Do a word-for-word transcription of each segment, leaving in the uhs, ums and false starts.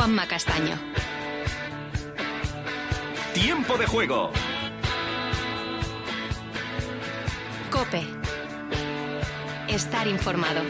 Juanma Castaño. Tiempo de juego. COPE. Estar informado.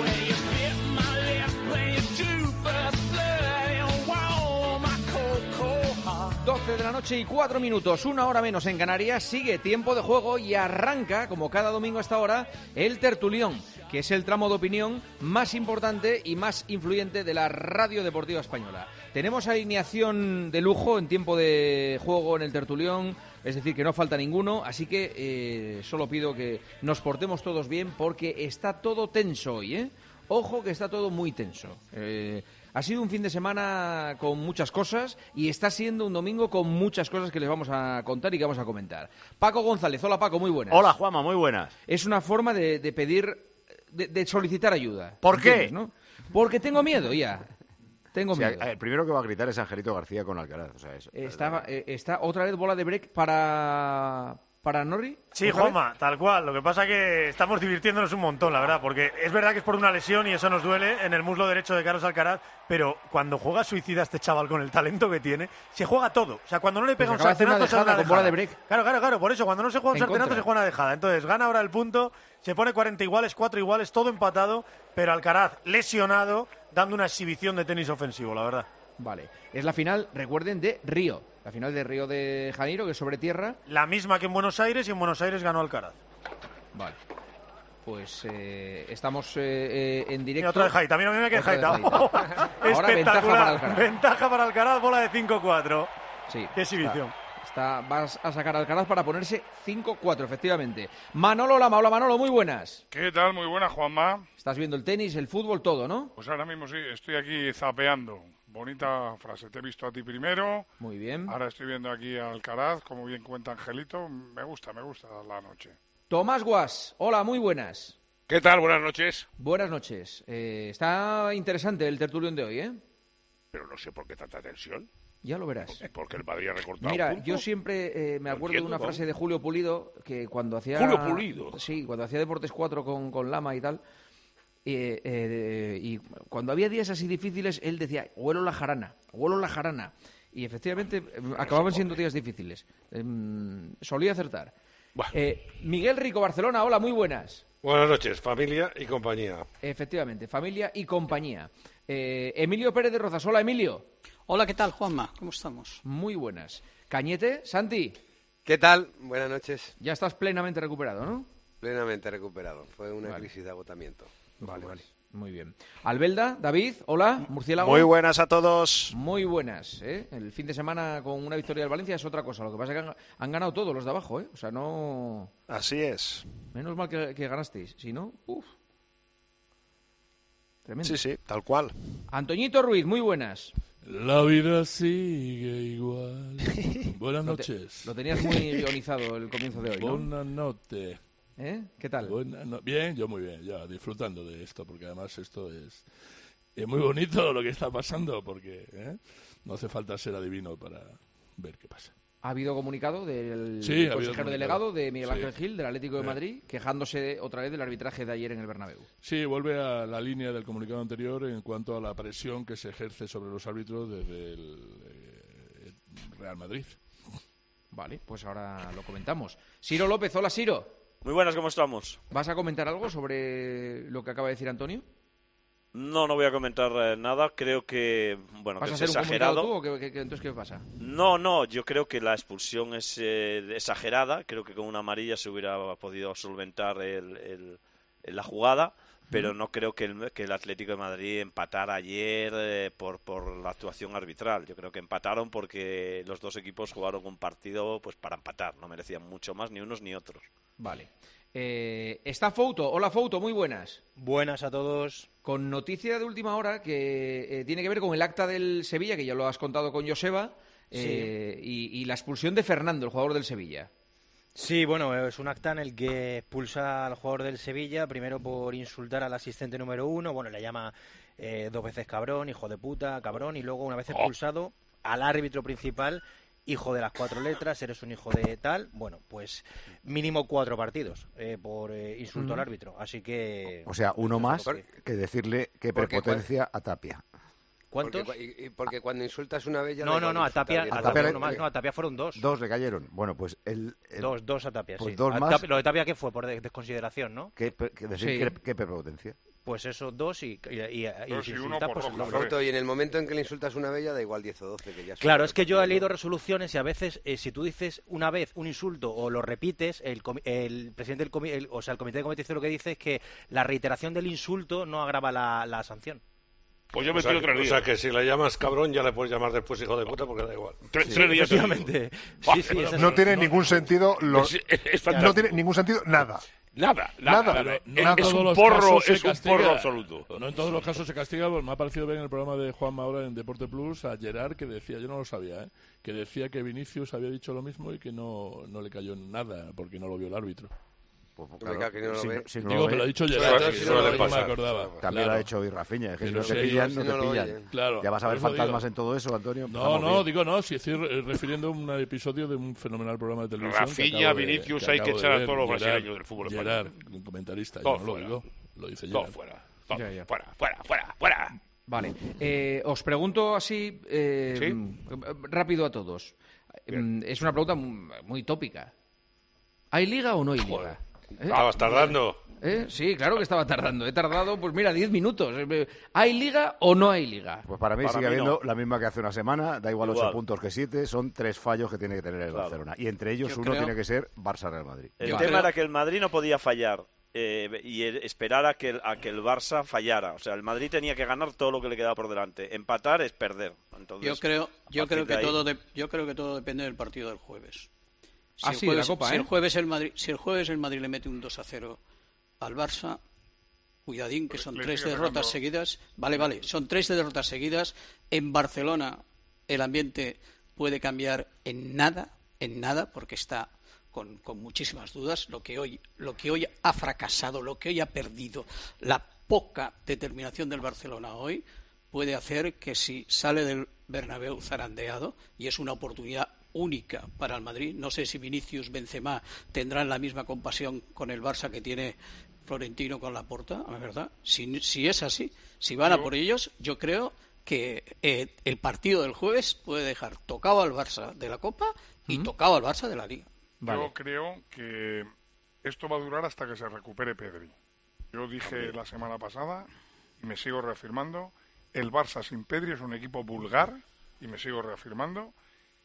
doce de la noche y cuatro minutos, una hora menos en Canarias. Sigue Tiempo de Juego y arranca, como cada domingo a esta hora, el Tertulión, que es el tramo de opinión más importante y más influyente de la radio deportiva española. Tenemos alineación de lujo en Tiempo de Juego en el Tertulión, es decir, que no falta ninguno, así que eh, solo pido que nos portemos todos bien porque está todo tenso hoy, ¿eh? Ojo que está todo muy tenso. Eh, ha sido un fin de semana con muchas cosas y está siendo un domingo con muchas cosas que les vamos a contar y que vamos a comentar. Paco González, hola Paco, muy buenas. Hola Juanma, muy buenas. Es una forma de, de pedir, de, de solicitar ayuda. ¿Por qué? ¿No? Porque tengo miedo ya. Tengo O sea, miedo. el primero que va a gritar es Angelito García con Alcaraz. O sea, es, Está, eh, está otra vez bola de break para... ¿Para Norri? Sí, Juanma, tal cual. Lo que pasa es que estamos divirtiéndonos un montón, la verdad, porque es verdad que es por una lesión y eso nos duele en el muslo derecho de Carlos Alcaraz, pero cuando juega suicida este chaval con el talento que tiene, se juega todo. O sea, cuando no le pega pues un sartenazo, se una una con bola de break. Claro, claro, claro. Por eso, cuando no se juega un En sartenazo, contra. se juega una dejada. Entonces, gana ahora el punto, se pone cuarenta iguales, cuatro iguales, todo empatado, pero Alcaraz lesionado, dando una exhibición de tenis ofensivo, la verdad. Vale. Es la final, recuerden, de Río. La final de Río de Janeiro, que es sobre tierra. La misma que en Buenos Aires, y en Buenos Aires ganó Alcaraz. Vale. Pues eh, estamos eh, eh, en directo. Y otra de Jaita, mira, mira que Otra de Jaita. Jaita. Ahora ventaja para Alcaraz. Ventaja para Alcaraz, bola de cinco cuatro. Sí. Qué exhibición. Está, está, vas a sacar a Alcaraz para ponerse cinco cuatro, efectivamente. Manolo Lama, hola Manolo, muy buenas. ¿Qué tal? Muy buena, Juanma. Estás viendo el tenis, el fútbol, todo, ¿no? Pues ahora mismo sí, estoy aquí zapeando. Bonita frase, te he visto a ti primero. Muy bien. Ahora estoy viendo aquí a Alcaraz, como bien cuenta Angelito. Me gusta, me gusta la noche. Tomás Guas, hola, muy buenas. ¿Qué tal? Buenas noches. Buenas noches. Eh, está interesante el tertulión de hoy, ¿eh? Pero no sé por qué tanta tensión. Ya lo verás. Porque el Madrid ha recortado. Mira, puntos. yo siempre eh, me No acuerdo de entiendo, una ¿no? frase de Julio Pulido que cuando hacía... Julio Pulido. Sí, cuando hacía Deportes cuatro con, con Lama y tal... Eh, eh, y cuando había días así difíciles, él decía, huelo la jarana, huelo la jarana. Y efectivamente eh, acababan siendo días difíciles. Eh, solía acertar. Bueno. Eh, Miguel Rico, Barcelona, hola, muy buenas. Buenas noches, familia y compañía. Efectivamente, familia y compañía. Eh, Emilio Pérez de Rozas, hola Emilio. Hola, ¿qué tal, Juanma? ¿Cómo estamos? Muy buenas. Cañete, Santi. ¿Qué tal? Buenas noches. Ya estás plenamente recuperado, ¿no? Plenamente recuperado. Fue una Vale. crisis de agotamiento. Vale, vale. Muy bien. Albelda, David, hola, murciélago. Muy buenas a todos. Muy buenas, ¿eh? El fin de semana con una victoria del Valencia es otra cosa. Lo que pasa es que han, han ganado todos los de abajo, ¿eh? O sea, no... Así es. Menos mal que, que ganasteis. Si no, uff. Tremendo. Sí, sí, tal cual. Antoñito Ruiz, muy buenas. La vida sigue igual. Buenas Lo te- noches. Lo tenías muy guionizado el comienzo de hoy, ¿no? Buenas noches. ¿Eh? ¿Qué tal? Buena no- Bien, yo muy bien, ya disfrutando de esto, porque además esto es, es muy bonito lo que está pasando, porque ¿eh? no hace falta ser adivino para ver qué pasa. Ha habido comunicado del Sí, ha habido consejero comunicado. delegado de Miguel Sí. Ángel Gil, del Atlético de Sí. Madrid, quejándose otra vez del arbitraje de ayer en el Bernabéu. Sí, vuelve a la línea del comunicado anterior en cuanto a la presión que se ejerce sobre los árbitros desde el eh, Real Madrid. Vale, pues ahora lo comentamos. Siro López, hola Siro. Muy buenas, ¿cómo estamos? ¿Vas a comentar algo sobre lo que acaba de decir Antonio? No, no voy a comentar eh, nada. Creo que, bueno, ¿Vas que a es hacer un comunicado exagerado. tú o qué, qué- qué- entonces qué pasa? No, no, yo creo que la expulsión es eh, exagerada. Creo que con una amarilla se hubiera podido solventar el, el- el- la jugada, pero no creo que el, que el Atlético de Madrid empatara ayer eh, por, por la actuación arbitral. Yo creo que empataron porque los dos equipos jugaron un partido pues para empatar. No merecían mucho más ni unos ni otros. Vale. Eh, está Fouto. Hola Fouto, muy buenas. Buenas a todos. Con noticia de última hora que eh, tiene que ver con el acta del Sevilla, que ya lo has contado con Joseba, eh, y, y la expulsión de Fernando, el jugador del Sevilla. Sí, bueno, es un acta en el que expulsa al jugador del Sevilla, primero por insultar al asistente número uno, bueno, le llama eh, dos veces cabrón, hijo de puta, cabrón, y luego una vez expulsado al árbitro principal, hijo de las cuatro letras, eres un hijo de tal, bueno, pues mínimo cuatro partidos eh, por eh, insulto Ujú. al árbitro, así que... O sea, uno más Porque- que decirle qué porque- prepotencia a Tapia. ¿Cuántos? Porque, y, y porque cuando insultas una vez ya No, da no, igual no, a insultar Tapia, diez a veces. Tapia le- uno más, no, a Tapia fueron dos. Dos le cayeron. Bueno, pues el... el- Dos, dos a Tapia, pues sí. dos A más. Tapia- lo de Tapia, ¿qué fue? Por de- desconsideración, ¿no? ¿Qué, pe- qué decir, Sí. qué, qué prepotencia? Pues esos dos y, y, y, y Dos si y uno insultas, por pues roja, los ¿no? dos. Foto, y en el momento en que le insultas una vez ya da igual diez o doce, que ya Claro, son- es que yo he leído resoluciones y a veces, eh, si tú dices una vez un insulto o lo repites, el, comi- el presidente del comité, o sea, el comité de competición lo que dice es que la reiteración del insulto no agrava la, la sanción. Pues yo me O sea, tiro tres o días. sea, que si le llamas cabrón ya le puedes llamar después hijo de puta porque da igual. Tres, Sí, tres días. efectivamente. Ah, Sí, sí, bueno, es No así. tiene ningún sentido. Lo, Es, es- es no fantástico. tiene ningún sentido nada. Nada, nada, Nada. nada. No en Es todos un los porro, casos se es un castiga. porro absoluto. No en todos los casos se castiga, pues me ha parecido ver en el programa de Juan Maura en Deporte Plus a Gerard que decía, yo no lo sabía, ¿eh? que decía que Vinicius había dicho lo mismo y que no, no le cayó nada porque no lo vio el árbitro. Pues, Me cago que no lo si ve. no- si no Digo lo que ve, lo ha dicho Sobre Gerard, todo que si yo no lo no ve me pasar. acordaba. también Claro. lo ha hecho Irrafiña. Es que si Pero no te sí, pillan, si no no te lo pillan. oyen. Claro, Ya vas a ver por eso fantasmas digo. en todo eso, Antonio. No, Estamos no, bien. digo no, si estoy re- refiriendo a un episodio de un fenomenal programa de televisión. que Rafinha, acabo de- Vinicius, que hay que acabo de echar a ver. todos los Gerard- brasileños del fútbol Gerard, español. un comentarista, yo Todo no lo fuera. digo, lo dice Todo Gerard. fuera. Todo Ya, ya. Fuera, fuera, fuera, fuera. Vale. Eh, os pregunto así eh, Sí. mm, rápido a todos. Mm, Es una pregunta muy, muy tópica. ¿Hay liga o no hay liga? ¿Eh? Estabas tardando. ¿Eh? Sí, claro que estaba tardando. He tardado, pues mira, diez minutos. ¿Hay liga o no hay liga? Pues para mí Para sigue mí habiendo no. la misma que hace una semana, da igual, Igual. ocho puntos que siete, son tres fallos que tiene que tener el Claro. Barcelona. Y entre ellos Yo uno creo- tiene que ser Barça-Real Madrid. El Yo tema creo- era que el Madrid no podía fallar eh, y el- esperar a que, el, a que el Barça fallara. O sea, el Madrid tenía que ganar todo lo que le quedaba por delante. Empatar es perder. Entonces, Yo creo, yo a creo partir que de ahí- todo, de- yo creo que todo depende del partido del jueves. Si Ah, el sí, de la jueves, Copa, si ¿eh? el jueves el Madrid, si el jueves el Madrid le mete un dos a cero al Barça, cuidadín que Pues son le tres sigue derrotas sacando- seguidas. Vale, vale, son tres derrotas seguidas. En Barcelona el ambiente puede cambiar en nada, en nada, porque está con, con muchísimas dudas. Lo que hoy, lo que hoy ha fracasado, lo que hoy ha perdido, la poca determinación del Barcelona hoy puede hacer que si sale del Bernabéu zarandeado, y es una oportunidad única para el Madrid, no sé si Vinicius, Benzema tendrán la misma compasión con el Barça que tiene Florentino con Laporta, la verdad. Si, si es así, si van a por ellos, yo creo que eh, el partido del jueves puede dejar tocado al Barça de la Copa y tocado al Barça de la Liga. Yo creo que esto va a durar hasta que se recupere Pedri. Yo dije la semana pasada, y me sigo reafirmando, el Barça sin Pedri es un equipo vulgar, y me sigo reafirmando,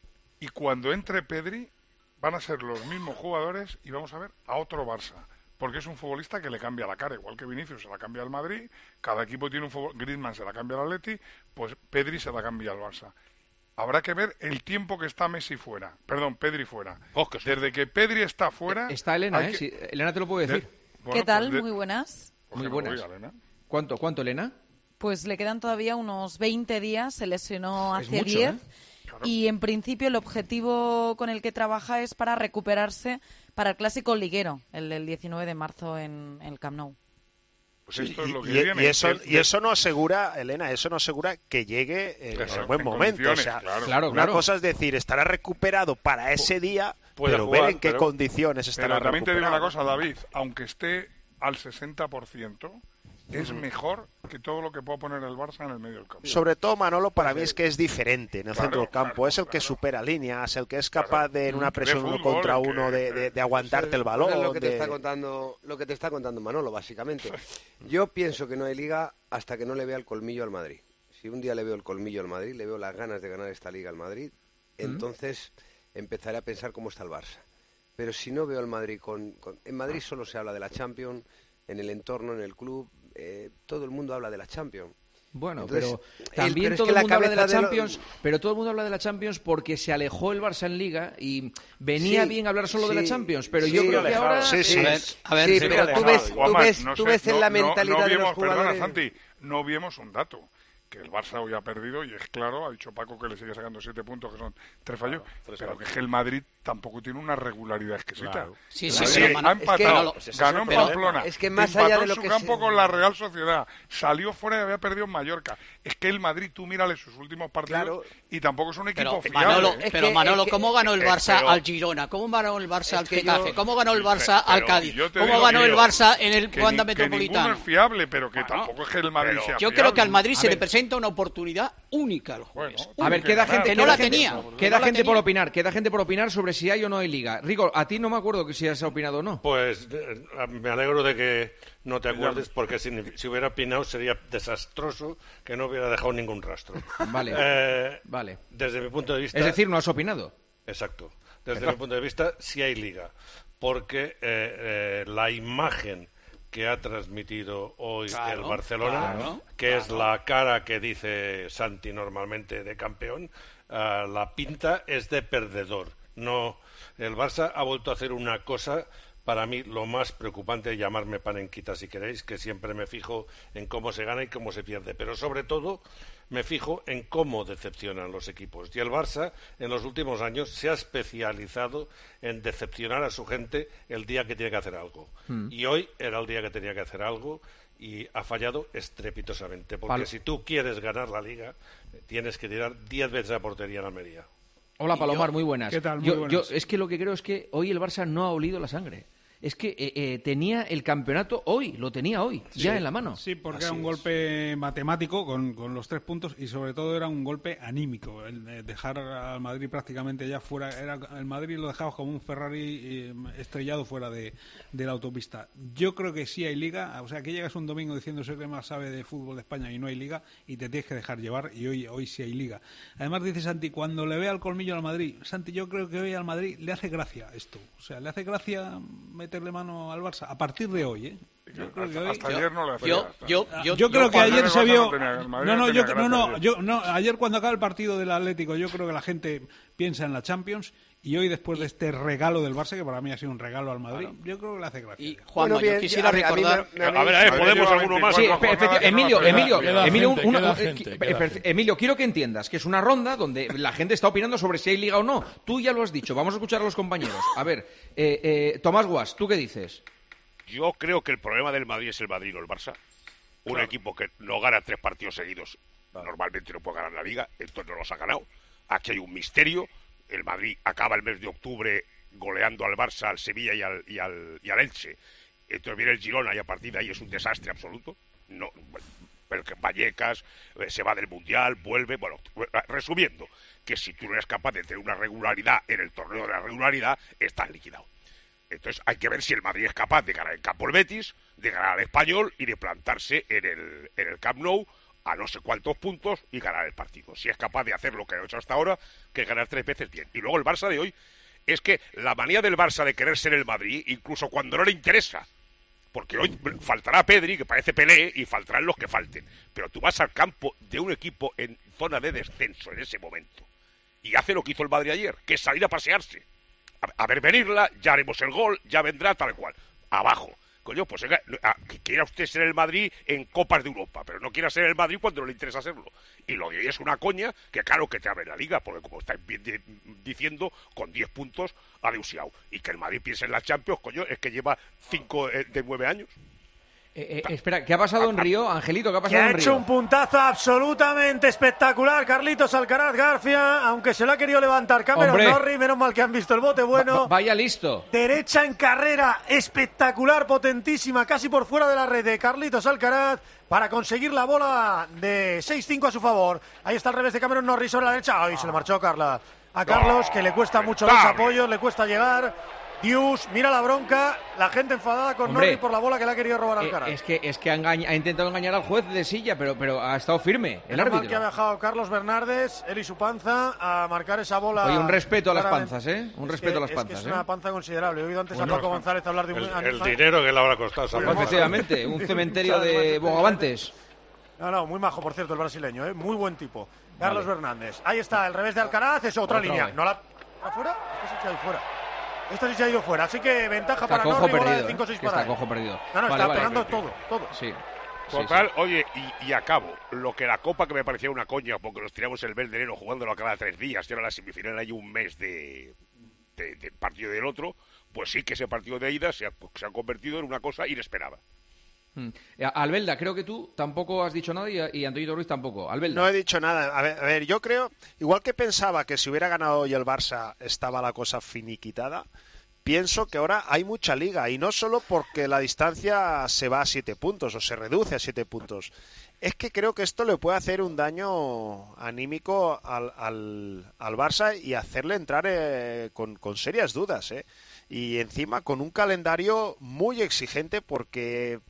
y cuando entre Pedri van a ser los mismos jugadores y vamos a ver a otro Barça, porque es un futbolista que le cambia la cara, igual que Vinicius se la cambia al Madrid, cada equipo tiene un fútbol, Griezmann se la cambia al Atleti, pues Pedri se la cambia al Barça. Habrá que ver el tiempo que está Messi fuera, perdón, Pedri fuera. Oh, que sí. Desde que Pedri está fuera... Está Elena, hay ¿eh? que- Sí, Elena te lo puede decir. Bueno, ¿Qué tal? pues de- Muy buenas. pues Muy que nos buenas. diga, Elena. ¿Cuánto, cuánto, Elena? Pues le quedan todavía unos veinte días, se lesionó Es hace mucho, diez. ¿eh? Y en principio el objetivo con el que trabaja es para recuperarse para el clásico liguero, el del diecinueve de marzo en el Camp Nou. Pues esto es Y, lo que y- viene. y eso, De- y eso no asegura, Elena, eso no asegura que llegue en, Exacto, en buen en momento. O condiciones, sea, claro. Claro, una claro. cosa es decir, estará recuperado para ese día, puede pero jugar, ver en qué pero- condiciones estará Pero también te digo recuperado. una cosa, David, aunque esté al sesenta por ciento, es mejor que todo lo que pueda poner el Barça en el medio del campo. Sobre todo, Manolo, para mí es que es diferente en el Claro, centro del campo. claro, es el que claro. supera líneas, el que es capaz de, en una De presión uno fútbol, contra el que- uno, de, de- de aguantarte el Eso balón. es lo que te de- está contando, lo que te está contando Manolo, básicamente. Yo pienso que no hay liga hasta que no le vea el colmillo al Madrid. Si un día le veo el colmillo al Madrid, le veo las ganas de ganar esta liga al Madrid, entonces empezaré a pensar cómo está el Barça. Pero si no veo al Madrid con, con- en Madrid solo se habla de la Champions, en el entorno, en el club, eh, todo el mundo habla de la Champions. Bueno, Entonces, pero el- también pero es todo que el la mundo habla de la cabeza de lo- Champions, pero todo el mundo habla de la Champions porque se alejó el Barça en Liga y venía Sí, bien hablar solo de la sí, Champions, pero sí, yo creo que alejado. ahora Sí, sí. A ver, a ver, Sí, pero- pero tú ves, tú Juanma, ves, no tú sé, ves en no- la no- mentalidad no de los vimos, perdona, jugadores. Santi, no vimos un dato. Que el Barça hoy ha perdido y es claro, ha dicho Paco que le sigue sacando siete puntos, que son tres fallos, tres pero fallos. que es que el Madrid tampoco tiene una regularidad exquisita. Claro. Sí, El sí, Madrid sí, ha Manolo, es que empatado, Manolo, ese es ganó el en problema. Pamplona, Es que más empató allá de en lo su que campo se- con la Real Sociedad, salió fuera y había perdido en Mallorca. Es que el Madrid, tú mírale sus últimos partidos Claro. y tampoco es un equipo Pero fiable. Manolo, ¿eh? Es pero que- Manolo, es que- ¿cómo ganó el eh, Barça pero- al Girona? ¿Cómo ganó el Barça Es al que Getafe? yo- ¿Cómo ganó el Pero- Barça al pero Cádiz? yo te ¿Cómo digo, ganó el tío, Barça en el que Wanda ni- que ninguno Metropolitano? es fiable, pero que Bueno, tampoco es que el Madrid pero- sea Yo fiable. creo que al Madrid A se le ver, presenta representa una oportunidad única al jueves. A ver, queda gente que no queda la gente- tenía. Queda no la gente por tenía. opinar, queda gente por opinar sobre si hay o no hay liga. Rico, a ti no me acuerdo que si has opinado o no. Pues eh, me alegro de que no te acuerdes, porque si, si hubiera opinado sería desastroso que no hubiera dejado ningún rastro. Vale, Eh, vale. Desde mi punto de vista... Es decir, no has opinado. Exacto. Desde mi punto de vista, sí hay liga, porque eh, eh, la imagen que ha transmitido hoy Claro, el Barcelona, claro, que es claro. la cara que dice Santi normalmente de campeón, ah, la pinta es de perdedor. No, el Barça ha vuelto a hacer una cosa, para mí lo más preocupante, llamarme panenquita si queréis, que siempre me fijo en cómo se gana y cómo se pierde, pero sobre todo me fijo en cómo decepcionan los equipos. Y el Barça en los últimos años se ha especializado en decepcionar a su gente el día que tiene que hacer algo. Mm. Y hoy era el día que tenía que hacer algo y ha fallado estrepitosamente, porque Pal- si tú quieres ganar la Liga, tienes que tirar diez veces a portería en Almería. Hola, Y Palomar, yo- muy buenas. ¿Qué tal? Muy Yo, buenas. yo es que lo que creo es que hoy el Barça no ha olido la sangre. Es que eh, eh, tenía el campeonato hoy, lo tenía hoy, ya en la mano. Sí, porque Así era un es. golpe matemático con, con los tres puntos y sobre todo era un golpe anímico. El de dejar al Madrid prácticamente ya fuera, era el Madrid lo dejaba como un Ferrari eh, estrellado fuera de, de la autopista. Yo creo que sí hay liga, o sea que llegas un domingo diciendo soy el que más sabe de fútbol de España y no hay liga y te tienes que dejar llevar y hoy, hoy sí hay liga. Además dice Santi, cuando le vea el colmillo al Madrid, Santi, yo creo que hoy al Madrid le hace gracia esto, o sea, le hace gracia meterle mano al Barça a partir de hoy, ¿eh? Yo creo que hoy... Hasta ayer no le hacía. yo- hasta- yo- Ah, yo- yo creo yo que cuando ayer el se Barça vio no tenía- el Madrid no no no tenía yo no gracia no ayer. yo no ayer cuando acaba el partido del Atlético yo creo que la gente piensa en la Champions y hoy después de este regalo del Barça que para mí ha sido un regalo al Madrid yo creo que le hace gracia. Y Juanma, Bueno, bien, yo quisiera a ver, a mí me- recordar... me habéis- A ver, a ver, Madrid ¿podemos lleva alguno más? Sí, veinticuatro espe- jornadas efecti- que no Emilio, hace nada. Emilio, Queda Emilio, gente, una- queda eh, gente, eh, queda eh, gente. Emilio, quiero que entiendas que es una ronda donde la gente está opinando sobre si hay liga o no. Tú ya lo has dicho, vamos a escuchar a los compañeros. A ver, eh, eh, Tomás Guas, ¿tú qué dices? Yo creo que el problema del Madrid es el Madrid, no el Barça. Un Claro. equipo que no gana tres partidos seguidos, normalmente no puede ganar la Liga, entonces no los ha ganado. Aquí hay un misterio. El Madrid acaba el mes de octubre goleando al Barça, al Sevilla y al, y al, y al Elche. Entonces viene el Girona y a partir de ahí es un desastre absoluto. No, el que Vallecas eh, se va del Mundial, vuelve. Bueno, resumiendo, que si tú no eres capaz de tener una regularidad en el torneo de la regularidad, estás liquidado. Entonces hay que ver si el Madrid es capaz de ganar en campo el Betis, de ganar al Español y de plantarse en el, en el Camp Nou a no sé cuántos puntos y ganar el partido. Si es capaz de hacer lo que ha hecho hasta ahora, que es ganar tres veces bien. Y luego el Barça de hoy es que la manía del Barça de querer ser el Madrid, incluso cuando no le interesa, porque hoy faltará Pedri, que parece Pelé, y faltarán los que falten. Pero tú vas al campo de un equipo en zona de descenso en ese momento y hace lo que hizo el Madrid ayer, que es salir a pasearse. A, a ver venirla, ya haremos el gol, ya vendrá tal cual. Abajo. Coño, pues venga, a- que quiera usted ser el Madrid en Copas de Europa, pero no quiera ser el Madrid cuando no le interesa serlo. Y lo de hoy es una coña que claro que te abre la Liga, porque como estáis bien di- diciendo, con diez puntos ha deusiado. Y que el Madrid piense en la Champions, coño, es que lleva cinco de nueve años. Eh, eh, espera, ¿qué ha pasado en Río? Angelito, ¿qué ha Que pasado ha en hecho Río? un puntazo absolutamente espectacular Carlitos Alcaraz García, aunque se lo ha querido levantar Cameron Hombre. Norrie, menos mal que han visto el bote Va- bueno. vaya listo. Derecha en carrera, espectacular, potentísima, casi por fuera de la red de Carlitos Alcaraz para conseguir la bola de seis cinco a su favor. Ahí está el revés de Cameron Norrie sobre la derecha. Ay, se le marchó Carla. A Carlos, que le cuesta mucho los Lamentable. apoyos, le cuesta llegar. Dius, mira la bronca, la gente enfadada con Hombre. Norrie por la bola que le ha querido robar Eh, Alcaraz. es que, es que ha, engaña- ha intentado engañar al juez de silla, pero, pero ha estado firme el Menos mal que ha árbitro. viajado Carlos Bernardes, él y su panza, a marcar esa bola. Oye, un respeto a las claramente. panzas, ¿eh? Un Es respeto que- a las es panzas, que es ¿eh? una panza considerable. He oído antes Bueno, a Paco González hablar de un... El, el dinero que le habrá costado esa Pues, bola. Efectivamente, un cementerio de bogavantes. No, no, muy majo, por cierto, el brasileño, ¿eh? Muy buen tipo. Carlos Vale. Fernández. Ahí está, el revés de Alcaraz, es otra, Otra línea. vez. ¿No la... ¿Afuera? Esta sí se ha ido fuera. Esta sí se ha ido fuera, así que ventaja Está para cojo Norrie, bola perdido, de cinco ¿eh? seis Que para está él. cojo perdido. No, no, Vale, está vale. pegando todo, todo. Sí. Total, oye, y, y acabo. Lo que la Copa, que me parecía una coña, porque nos tiramos el mes de enero jugándolo cada tres días, y ahora la semifinal hay un mes de, de, de partido del otro, pues sí que ese partido de ida se ha, se ha convertido en una cosa inesperada. Mm. Eh, Albelda, creo que tú tampoco has dicho nada y, y Antonio Ruiz tampoco. Albelda. No he dicho nada. A ver, a ver, yo creo, igual que pensaba que si hubiera ganado hoy el Barça estaba la cosa finiquitada, pienso que ahora hay mucha liga y no solo porque la distancia se va a siete puntos o se reduce a siete puntos. es que creo que esto le puede hacer un daño anímico al, al, al Barça y hacerle entrar eh, con, con serias dudas, ¿eh? Y encima con un calendario muy exigente porque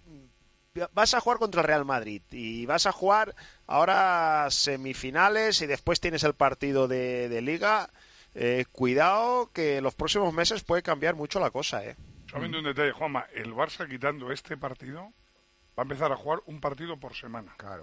vas a jugar contra el Real Madrid y vas a jugar ahora semifinales y después tienes el partido de, de Liga. Eh, cuidado que los próximos meses puede cambiar mucho la cosa, ¿eh? Solamente un detalle, Juanma, el Barça quitando este partido va a empezar a jugar un partido por semana. Claro.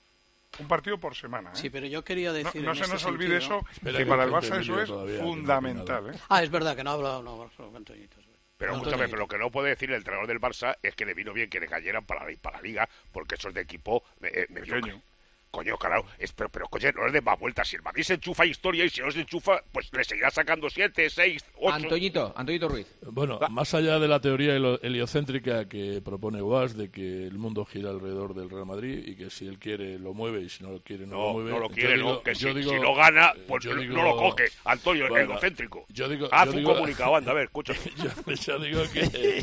Un partido por semana, ¿eh? Sí, pero yo quería decir... No, no en se este nos olvide sentido, eso, ¿no? que para el Barça eso es fundamental, ¿eh? Ah, es verdad que no ha hablado no, Antoñito. Pero, Antoñito. escúchame, pero lo que no puede decir el entrenador del Barça es que le vino bien que le cayeran para la, para la Liga, porque eso es de equipo eh, mediocre. Coño, claro, es, pero, pero coño, no le den más vueltas. Si el Madrid se enchufa historia y si no se enchufa, pues le seguirá sacando siete, seis, ocho... Antoñito, Antoñito Ruiz. Bueno, más allá de la teoría helo- heliocéntrica que propone Guas de que el mundo gira alrededor del Real Madrid y que si él quiere lo mueve y si no lo quiere no, No, lo mueve. no lo quiere, yo no, digo- que si, yo digo- si no gana, pues yo no digo- lo coge. Antonio, el Bueno, egocéntrico. Yo digo, Haz yo un digo- comunicado, anda, a ver, escucha. yo, yo digo que...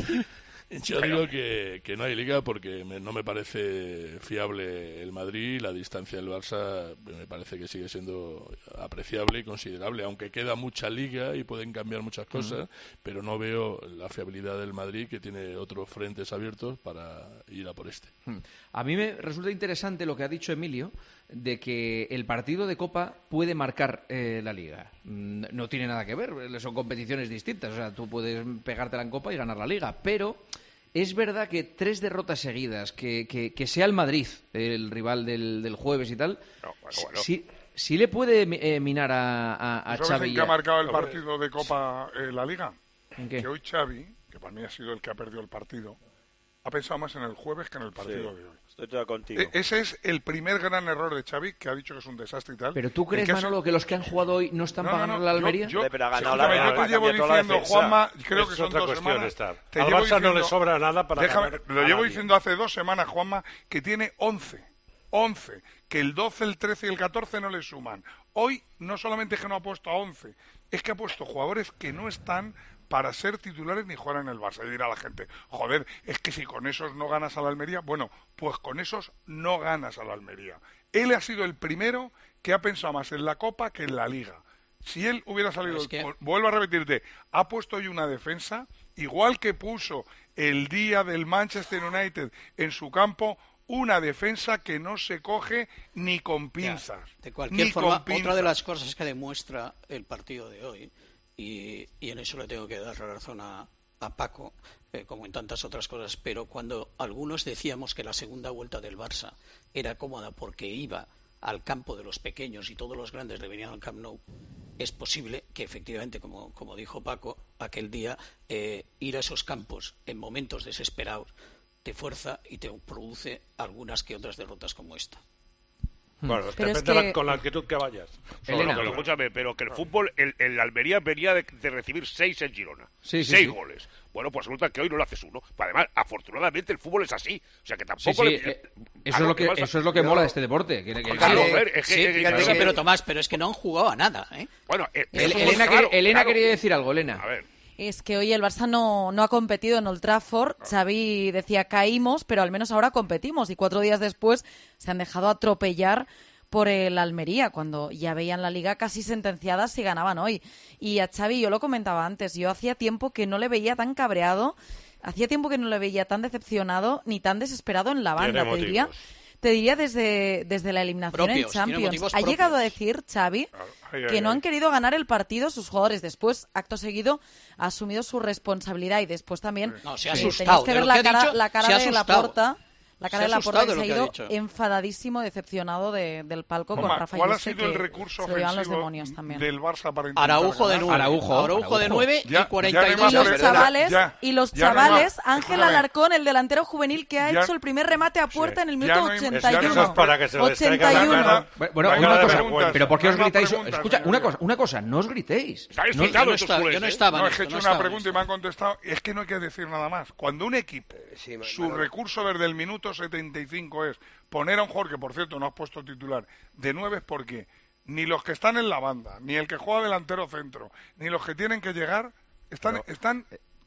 Yo digo que, que no hay liga porque me- no me parece fiable el Madrid. La distancia del Barça me parece que sigue siendo apreciable y considerable, aunque queda mucha liga y pueden cambiar muchas cosas, Ujú. pero no veo la fiabilidad del Madrid, que tiene otros frentes abiertos para ir a por este. Hmm. A mí me resulta interesante lo que ha dicho Emilio, de que el partido de Copa puede marcar eh, la Liga. Mm, No tiene nada que ver, son competiciones distintas. O sea, tú puedes pegártela en Copa y ganar la Liga, pero es verdad que tres derrotas seguidas, que, que, que sea el Madrid el rival del, del jueves y tal, No, bueno, bueno. sí, sí le puede eh, minar a, a, a ¿Sabes Xavi. en y qué ha a- marcado el partido de Copa eh, la Liga? ¿En qué? Que hoy Xavi, que para mí ha sido el que ha perdido el partido, ha pensado más en el jueves que en el partido Sí, de hoy. estoy todo contigo. E- ese es el primer gran error de Xavi, que ha dicho que es un desastre y tal. Pero tú ¿En crees, qué ha Manolo, sido- que los que han jugado hoy no están No, para no, ganar no, la yo- Almería? yo- Pero ha ganado escúchame, la yo Liga, te llevo cambia toda la diciendo, defensa. Juanma, creo Es que son otra dos cuestión semanas. estar. te Al llevo Barça no le diciendo- sobra nada para Déjame, ganar lo a llevo nadie. diciendo hace dos semanas, Juanma, que tiene once. once. Que el doce, el trece y el catorce no le suman. Hoy no solamente es que no ha puesto a once, es que ha puesto jugadores que no están para ser titulares ni jugar en el Barça. Y dirá la gente, joder, es que si con esos no ganas a la Almería, bueno, pues con esos no ganas a la Almería. Él ha sido el primero que ha pensado más en la Copa que en la Liga. Si él hubiera salido, Es que- con- vuelvo a repetirte, ha puesto hoy una defensa, igual que puso el día del Manchester United en su campo, una defensa que no se coge ni con pinzas. De cualquier ni forma, con pinzas. otra de las cosas que demuestra el partido de hoy, y, y en eso le tengo que dar la razón a, a Paco, eh, como en tantas otras cosas, pero cuando algunos decíamos que la segunda vuelta del Barça era cómoda porque iba al campo de los pequeños y todos los grandes le venían al Camp Nou, es posible que efectivamente, como, como dijo Paco, aquel día eh, ir a esos campos en momentos desesperados te fuerza y te produce algunas que otras derrotas como esta. Bueno, Pero depende es de la- que- con la actitud que vayas. Elena, pero escúchame, pero que el fútbol, el, el Almería venía de, de recibir seis en Girona. Sí, sí, seis sí. goles. Bueno, pues resulta que hoy no le haces uno. Además, afortunadamente el fútbol es así. O sea que Sí, tampoco... sí, le- eh, eso, algo es lo que, pasa- eso es lo que No, mola de este deporte. Que, que- que- Claro, que- joder, es que- Sí, que- fíjate que- que- pero Tomás, pero es que no han jugado a nada, ¿eh? Bueno, eh, El- eso, Elena, claro, quería- Elena claro. quería decir algo, Elena. A ver. Es que hoy el Barça no, no ha competido en Old Trafford. Xavi decía caímos, pero al menos ahora competimos. Y cuatro días después se han dejado atropellar por el Almería, cuando ya veían la Liga casi sentenciada si ganaban hoy. Y a Xavi, yo lo comentaba antes, yo hacía tiempo que no le veía tan cabreado, hacía tiempo que no le veía tan decepcionado ni tan desesperado en la banda. Tiene Te diría, motivos. te diría desde, desde la eliminación Propios, en tiene Champions. motivos Ha llegado a propios. decir Xavi Ay, ay, que no ay. han querido ganar el partido sus jugadores. Después, acto seguido, ha asumido su responsabilidad y después también No, se ha eh, asustado. tenéis que De ver lo la que ha cara, dicho, la cara se ha de la asustado. Porta. La cara Se ha de la Porta asustado que de se ha lo ido que ha dicho. enfadadísimo, decepcionado de- del palco Juanma, con Rafa ¿cuál ha Yuste, sido el que recurso se lo llevan los ofensivo demonios también. del Barça para intentar Araujo de ganar? nueve. Araujo, Araujo de Araujo. nueve Ya- y ya cuarenta y no hay dos. más Y los Pero chavales, ya- y los ya no hay chavales, más. Ángel Escúchame. Alarcón, el delantero juvenil que ha Ya- hecho el primer remate a puerta en el Ya minuto no hay- ochenta y ya no hay uno. más para que se les traiga la ochenta y uno. cara. Bueno, bueno, Venga, una de cosa, vergüenza. pero ¿por qué os No hay más gritáis? preguntas, Escucha, señor. una cosa, una cosa, no os gritéis. ¿Sabes? No- Fijado yo no estos estaba- culés, yo no ¿eh? estaba. No, es que he no hecho estaba una en pregunta y esto. me han contestado. Es que no hay que decir nada más. Cuando un equipo, Sí, su Manolo. recurso desde el minuto setenta y cinco es poner a un jugador que, por cierto, no has puesto titular, de nueve, es porque ni los que están en la banda, ni el que juega delantero centro, ni los que tienen que llegar, están, Pero- están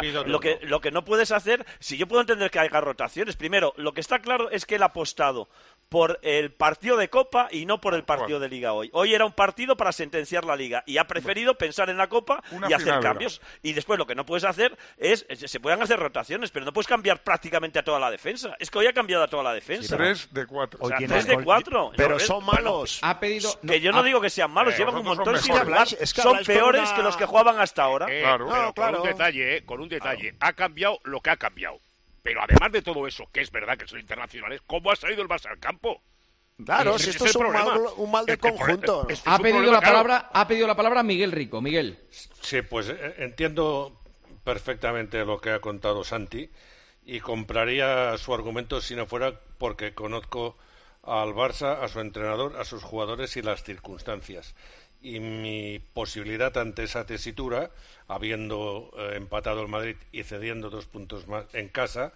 sea, lo que, lo que no puedes hacer, si yo puedo entender que haya rotaciones, primero, lo que está claro es que él ha apostado por el partido de Copa y no por el partido de Liga hoy. Hoy era un partido para sentenciar la Liga y ha preferido pensar en la Copa Una y hacer final cambios. Y después lo que no puedes hacer es, se pueden hacer rotaciones, pero no puedes cambiar prácticamente a toda la defensa. Es que hoy ha cambiado a toda la defensa. Tres de cuatro. O sea, tres de cuatro. Pero No, es- son bueno, malos. Ha pedido... que yo no ha- digo que sean malos, Eh, llevan un nosotros montón son sin mejores. jugar. Es que Son habláis con peores una- que los que jugaban hasta ahora. Eh, Claro. pero No, con claro. un detalle, eh, con un detalle. Ha cambiado lo que ha cambiado. Pero además de todo eso, que es verdad que son internacionales, ¿cómo ha salido el Barça al campo? Claro, Ese si es esto el es un mal, problema. un mal de El- el- conjunto. es- es Ha un pedido problema, la claro. palabra, ha pedido la palabra Miguel Rico. Miguel. Sí, pues eh, entiendo perfectamente lo que ha contado Santi y compraría su argumento si no fuera porque conozco al Barça, a su entrenador, a sus jugadores y las circunstancias. Y mi posibilidad ante esa tesitura, habiendo eh, empatado el Madrid y cediendo dos puntos más en casa,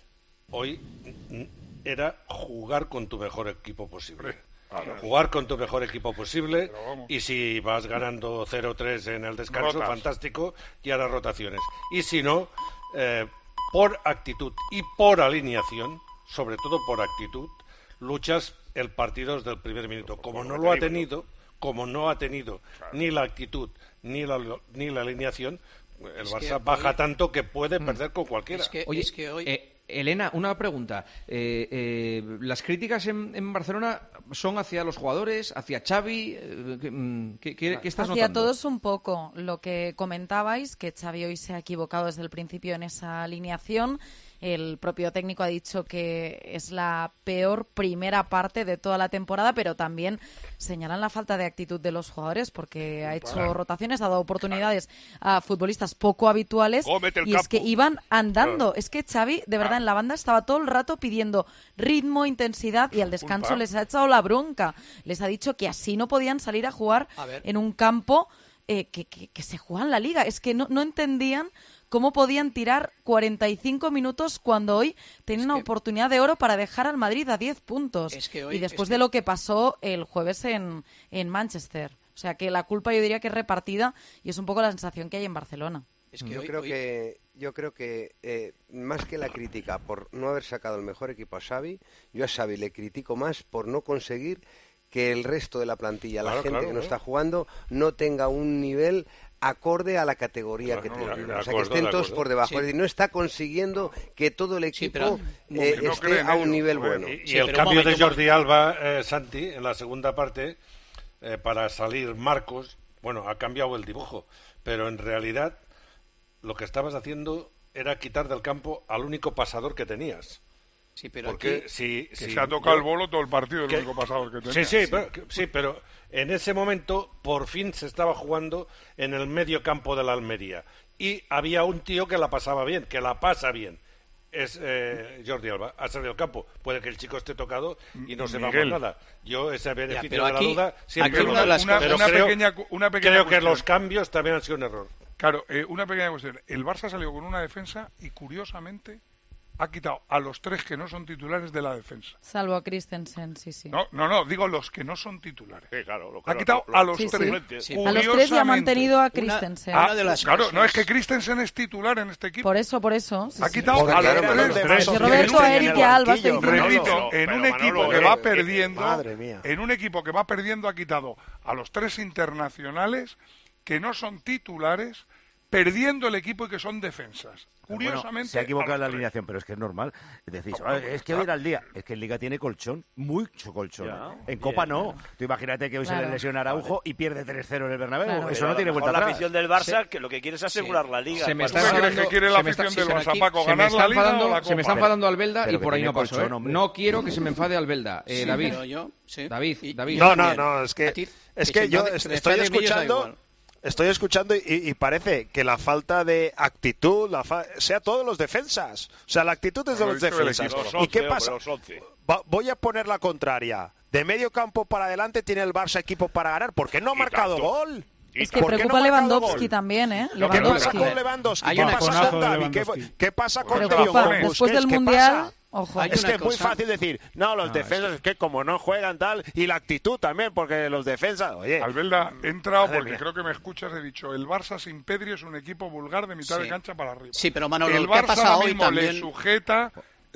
hoy mm, era jugar con tu mejor equipo posible. Jugar con tu mejor equipo posible y si vas ganando cero tres en el descanso, Rotas. fantástico, y harás rotaciones. Y si no, eh, por actitud y por alineación, sobre todo por actitud, luchas el partido desde el primer minuto. Como no lo ha tenido, como no ha tenido ni la actitud ni la, ni la alineación, el Es Barça que baja hoy- tanto que puede perder con cualquiera. Es que, Oye, es que hoy... eh, Elena, una pregunta. Eh, eh, ¿Las críticas en, en Barcelona son hacia los jugadores, hacia Xavi? Eh, ¿Qué, mm, qué- qué- qué estás Hacia notando? todos un poco. Lo que comentabais, que Xavi hoy se ha equivocado desde el principio en esa alineación. El propio técnico ha dicho que es la peor primera parte de toda la temporada, pero también señalan la falta de actitud de los jugadores porque ha hecho Claro. rotaciones, ha dado oportunidades a futbolistas poco habituales Cómete el y es que campo. iban andando. Claro. Es que Xavi, de verdad, en la banda estaba todo el rato pidiendo ritmo, intensidad y al descanso culpa. les ha echado la bronca. Les ha dicho que así no podían salir a jugar A ver. en un campo eh, que, que, que se juega en la Liga. Es que no, no entendían cómo podían tirar cuarenta y cinco minutos cuando hoy tenían una oportunidad de oro para dejar al Madrid a diez puntos. Es que hoy- y después es que- de lo que pasó el jueves en, en Manchester. O sea que la culpa yo diría que es repartida y es un poco la sensación que hay en Barcelona. Es que yo, hoy- creo hoy- que, yo creo que eh, más que la crítica por no haber sacado el mejor equipo a Xavi, yo a Xavi le critico más por no conseguir que el resto de la plantilla, la Claro, gente claro, que no claro. está jugando, no tenga un nivel acorde a la categoría Claro, que no, tiene. de o sea, que acuerdo, estén de todos acuerdo. por debajo. Sí. Es decir, no está consiguiendo que todo el equipo pero- eh, Que no esté creen a un ellos, nivel joder. bueno. Y, y Sí, el pero un cambio de momento, Jordi Alba, eh, Santi, en la segunda parte, eh, para salir Marcos, bueno, ha cambiado el dibujo, pero en realidad lo que estabas haciendo era quitar del campo al único pasador que tenías. Sí, pero Porque aquí- si, Que si- se ha tocado yo- el bolo todo el partido, el que- único pasador que Sí, tenía. sí, pero, sí, pero en ese momento por fin se estaba jugando en el medio campo de la Almería y había un tío que la pasaba bien, que la pasa bien. Es eh, Jordi Alba, ha salido al campo. Puede que el chico esté tocado y no se va Miguel. nada. Yo ese beneficio pero de la aquí- duda siempre aquí lo una de doy. las Una- Pero una creo, pequeña cu- una pequeña creo que cuestión. los cambios también han sido un error. Claro, eh, una pequeña cuestión. El Barça salió con una defensa y curiosamente ha quitado a los tres que no son titulares de la defensa. Salvo a Christensen, sí, sí. No, no, no, digo los que no son titulares. Sí, claro, lo que Ha lo- quitado lo- a los Sí, sí. tres. Sí. A los tres ya ha mantenido a Una- Christensen. Ah, Una de las claro, cosas- no es que Christensen es titular en este equipo. Por eso, por eso. sí, Ha sí. quitado Porque a los eran los tres. demás Que que Roberto, Christensen a en Eric el y a Alba banquillo. estoy diciendo- Repito, Pero- en pero un Manolo, equipo que eh, va eh, perdiendo, madre mía. en un equipo que va perdiendo ha quitado a los tres internacionales que no son titulares, perdiendo el equipo y que son defensas. Curiosamente, Bueno, se ha equivocado a en la los tres. alineación, pero es que es normal. Decís, "Ah, es que hoy era el día. Es que en Liga tiene colchón, mucho colchón. Ya. En Copa no. Tú imagínate que hoy se Claro. le lesiona a Araujo y pierde tres cero en el Bernabéu. Claro. Eso Pero no a tiene lo mejor vuelta la atrás. afición del Barça que lo que quiere es asegurar la Liga. Se me Para- está ¿Tú qué crees enfadando- que quiere se la me está- afición se del me- Barça, aquí- Paco? Se me ¿Ganar está la Liga o enfadando, la se me está Copa? enfadando Albelda Pero y que por ahí tiene no paso. colchón, ¿eh? hombre. No quiero que se me enfade Albelda. Eh, Sí, David, pero yo- sí. David, Y- David. y No, no, también. no, es que, A ti, es que que se yo enfade- est- que se estoy enfade Millos, da escuchando, igual. estoy escuchando y, y parece que la falta de actitud la fa- sea todos los defensas. O sea, la actitud es de Lo los he dicho del defensas. equipo. Los ¿Y once, qué hombre, pasa? los once. Va- voy a poner la contraria. De medio campo para adelante tiene el Barça equipo para ganar. ¿Por qué no ha Y marcado tanto. gol? Es que ¿Por qué preocupa no ha marcado Lewandowski gol? también, ¿eh? ¿Qué Lewandowski. pasa con Lewandowski? Hay ¿Qué una pasa conazo con de Gavi? ¿Qué, Lewandowski. qué pasa con Preocupa. Leo? ¿Con Después Busquets? del ¿Qué Mundial, pasa? ojo. Hay Es una que es muy cosa- fácil decir, no, los No, defensas es que como no juegan tal, y la actitud también, porque los defensas, oye, Albelda, he entrado Madre porque mía. creo que me escuchas, he dicho, el Barça sin Pedri es un equipo vulgar de mitad Sí. de cancha para arriba. Sí, pero Manolo, el lo que ha Barça pasado ahora hoy mismo le también- sujeta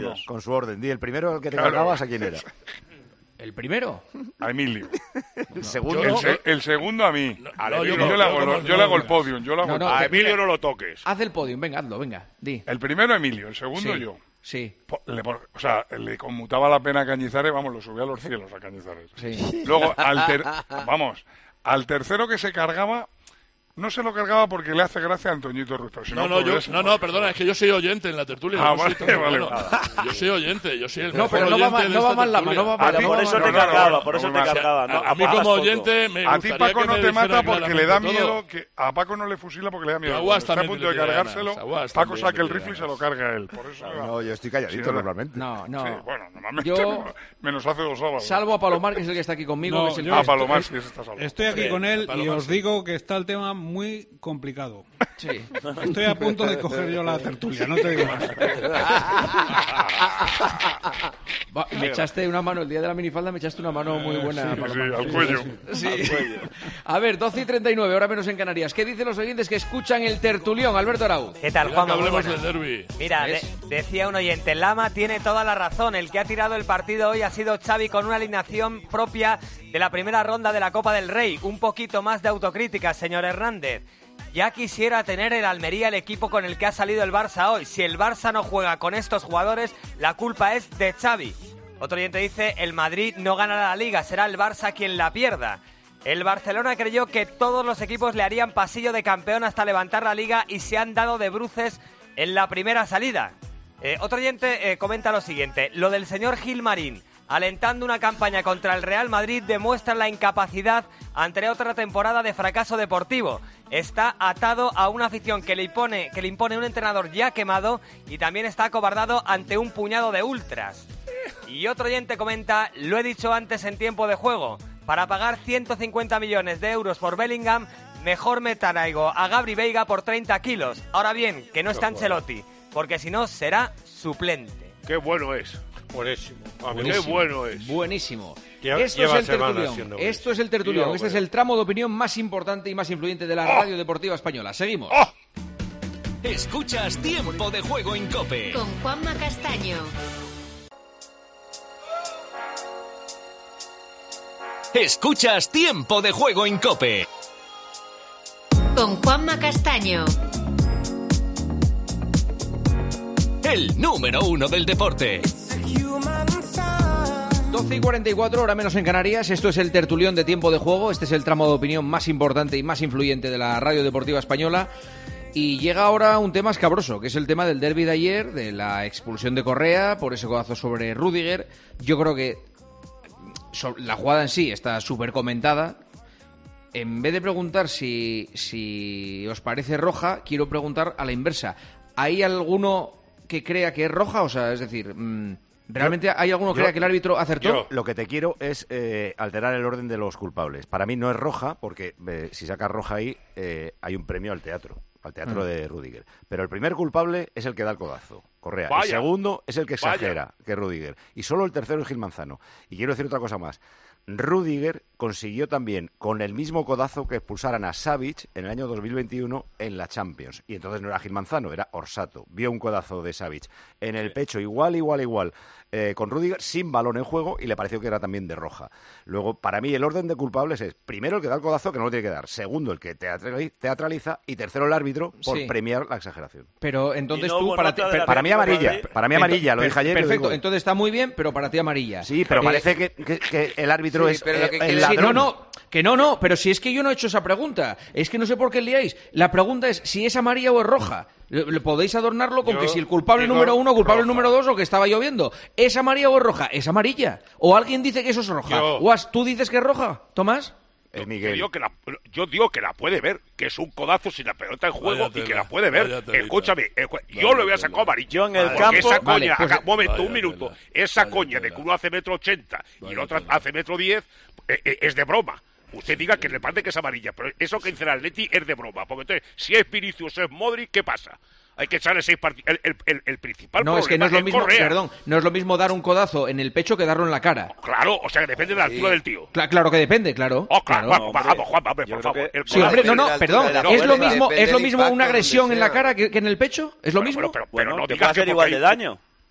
Con su orden. Di el primero el que te Claro. cargabas, ¿a quién era? ¿El primero? A Emilio. El segundo. El, se- el segundo a mí. A yo, Emilio yo le hago, no, lo- yo le hago el podium. Yo le hago No, el no, podium. A Emilio no lo toques. Haz el podium, venga, hazlo, venga, di. El primero Emilio, el segundo Sí. yo. Sí. Po- le pon- o sea, le conmutaba la pena a Cañizares, vamos, lo subía a los cielos a Cañizares. Sí. Luego, al ter- vamos, al tercero que se cargaba, no se lo cargaba porque le hace gracia a Antoñito Ruiz. Pero si No, no, no, yo, podría ser- no, no, perdona, es que yo soy oyente en la tertulia. Ah, no soy vale, tan vale, bueno. vale. Yo soy oyente, yo soy el No, mejor pero no va oyente mal- de no va esta mal la tertulia. mano, no va mal. A ti por no, eso no, te no, cargaba, no, por no, eso no, te no, cargaba. No, A, a mí apagas como poco. oyente me A ti gustaría Paco que no me te dijera mata porque le da claramente todo. miedo, que a Paco no le fusila porque le da miedo. Aguas Cuando está a también punto de me tiene cargárselo, ganas, Aguas Paco también saca me el tiene rifle y se ganas. lo carga a él. Por eso, No, yo estoy calladito Sí, no, normalmente. No, no. Sí, bueno, normalmente Yo- menos, menos hace dos sábados. Salvo a Palomar, que es el que está aquí conmigo. No, que es el yo que- Ah, Palomar, sí, ese está salvo. Estoy aquí Hombre, con él y Palomar, os sí. digo que está el tema muy complicado. Sí. Estoy a punto de coger yo la tertulia, no te digo más. Va, me echaste una mano, el día de la minifalda me echaste una mano muy buena. Sí, sí, Palomar. al cuello. Sí. A ver, doce y treinta y nueve, ahora menos en Canarias. ¿Qué dicen los oyentes que escuchan el tertulión? Alberto Arau. ¿Qué tal, Mira, Juan? que hablemos del derbi. Mira, de- decía un oyente, Lama tiene toda la razón. El que ha tirado el partido hoy ha sido Xavi con una alineación propia de la primera ronda de la Copa del Rey. Un poquito más de autocrítica, señor Hernández. Ya quisiera tener el Almería el equipo con el que ha salido el Barça hoy. Si el Barça no juega con estos jugadores, la culpa es de Xavi. Otro oyente dice, el Madrid no ganará la Liga, será el Barça quien la pierda. El Barcelona creyó que todos los equipos le harían pasillo de campeón hasta levantar la Liga y se han dado de bruces en la primera salida. Eh, otro oyente eh, comenta lo siguiente, lo del señor Gilmarín, alentando una campaña contra el Real Madrid, demuestra la incapacidad ante otra temporada de fracaso deportivo. Está atado a una afición que le impone, que le impone un entrenador ya quemado y también está acobardado ante un puñado de ultras. Y otro oyente comenta, lo he dicho antes en tiempo de juego, para pagar ciento cincuenta millones de euros por Bellingham, mejor me traigo a Gabri Veiga por treinta kilos. Ahora bien, que no está Ancelotti, porque si no será suplente. Qué bueno es. Buenísimo. Qué bueno es. Buenísimo. Lle- Esto es lleva el semanas tertulión. siendo Esto es el tertulión. Yo, Este es bueno. el tramo de opinión más importante y más influyente de la radio deportiva española. Seguimos. Escuchas Tiempo de Juego en COPE. Con Juanma Castaño. Escuchas Tiempo de Juego en COPE. Con Juanma Castaño. El número uno del deporte. doce y cuarenta y cuatro, hora menos en Canarias. Esto es el tertulión de Tiempo de Juego. Este es el tramo de opinión más importante y más influyente de la radio deportiva española. Y llega ahora un tema escabroso, que es el tema del derbi de ayer, de la expulsión de Correa por ese codazo sobre Rüdiger. Yo creo que so- la jugada en sí está súper comentada. En vez de preguntar si, si os parece roja, quiero preguntar a la inversa. ¿Hay alguno que crea que es roja? O sea, es decir, mm, ¿realmente Yo- hay alguno que yo- crea que el árbitro acertó? Yo lo que te quiero es eh, alterar el orden de los culpables. Para mí no es roja, porque eh, si sacas roja ahí, eh, hay un premio al teatro, al teatro Mm. de Rüdiger. Pero el primer culpable es el que da el codazo, Correa. El Vaya. segundo es el que Vaya. exagera, que es Rüdiger. Y solo el tercero es Gil Manzano. Y quiero decir otra cosa más. Rüdiger consiguió también, con el mismo codazo, que expulsaran a Savic en el año dos mil veintiuno en la Champions. Y entonces no era Gil Manzano, era Orsato. Vio un codazo de Savic en el pecho, igual, igual, igual, eh, con Rüdiger, sin balón en juego, y le pareció que era también de roja. Luego, para mí, el orden de culpables es, primero, el que da el codazo, que no lo tiene que dar. Segundo, el que teatrali- teatraliza. Y tercero, el árbitro, por Sí. premiar la exageración. Pero entonces Y no tú, hubo para ti... nota de la Para mí amarilla, Madrid. para mí amarilla, lo dije ayer, lo Perfecto, digo. entonces está muy bien, pero para ti amarilla. Sí, pero Eh, parece que, que- que el árbitro Sí, es pero eh, lo que el quiere- ladrón. Sí, no, no, que no, no, pero si es que yo no he hecho esa pregunta. Es que no sé por qué liáis. La pregunta es si es amarilla o es roja. Le, le podéis adornarlo con Yo que si el culpable digo número uno, culpable roja. número dos o que estaba lloviendo. ¿Es amarilla o es roja? Es amarilla. O alguien dice que eso es roja. Yo- Guas, ¿tú dices que es roja, Tomás? Es Yo digo, que la, yo digo que la puede ver, que es un codazo sin la pelota en juego Vaya y que tela, la puede ver. vaya telita. Escúchame, eh, ju- yo Vaya le voy a tela. sacar amarillo. Yo en el Porque campo- esa coña, Vale, pues- acá- un momento, Vaya un minuto. tela, Esa vaya coña de tela. que uno hace metro ochenta y el Vaya otro tela. hace metro diez, eh, eh, es de broma. Usted diga que le parece que es amarilla, pero eso que dice el Atleti es de broma. Porque entonces, si es Vinicius o es Modric, ¿qué pasa? Hay que echarle seis partidos. El, el, el, el principal No, es que no es lo problema mismo, Correa. perdón, no es lo mismo dar un codazo en el pecho que darlo en la cara. Claro, o sea, que depende de la altura del tío. Cla- claro que depende, claro. Oh, claro, claro. vamos, vamos, Juan, hombre, por favor. El Sí, hombre, no, no, codazo- perdón. de la ¿Es lo fuerza, mismo, depende ¿es lo del mismo impacto una donde agresión en la sea. cara que, que en el pecho? ¿Es lo mismo? Pero, pero Bueno, no te digas puede hacer que igual porque de hay- daño.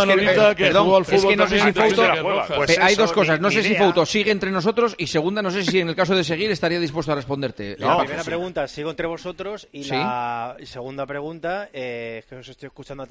Manolita que perdón, jugó al es que fútbol no sé si también, Fouto, entonces la juega. Pues hay eso, dos cosas, no mi- sé mi si idea- Fouto sigue entre nosotros y segunda, no sé si en el caso de seguir estaría dispuesto a responderte. La primera pregunta, sigo entre vosotros y Sí. la segunda pregunta, eh, es que os estoy escuchando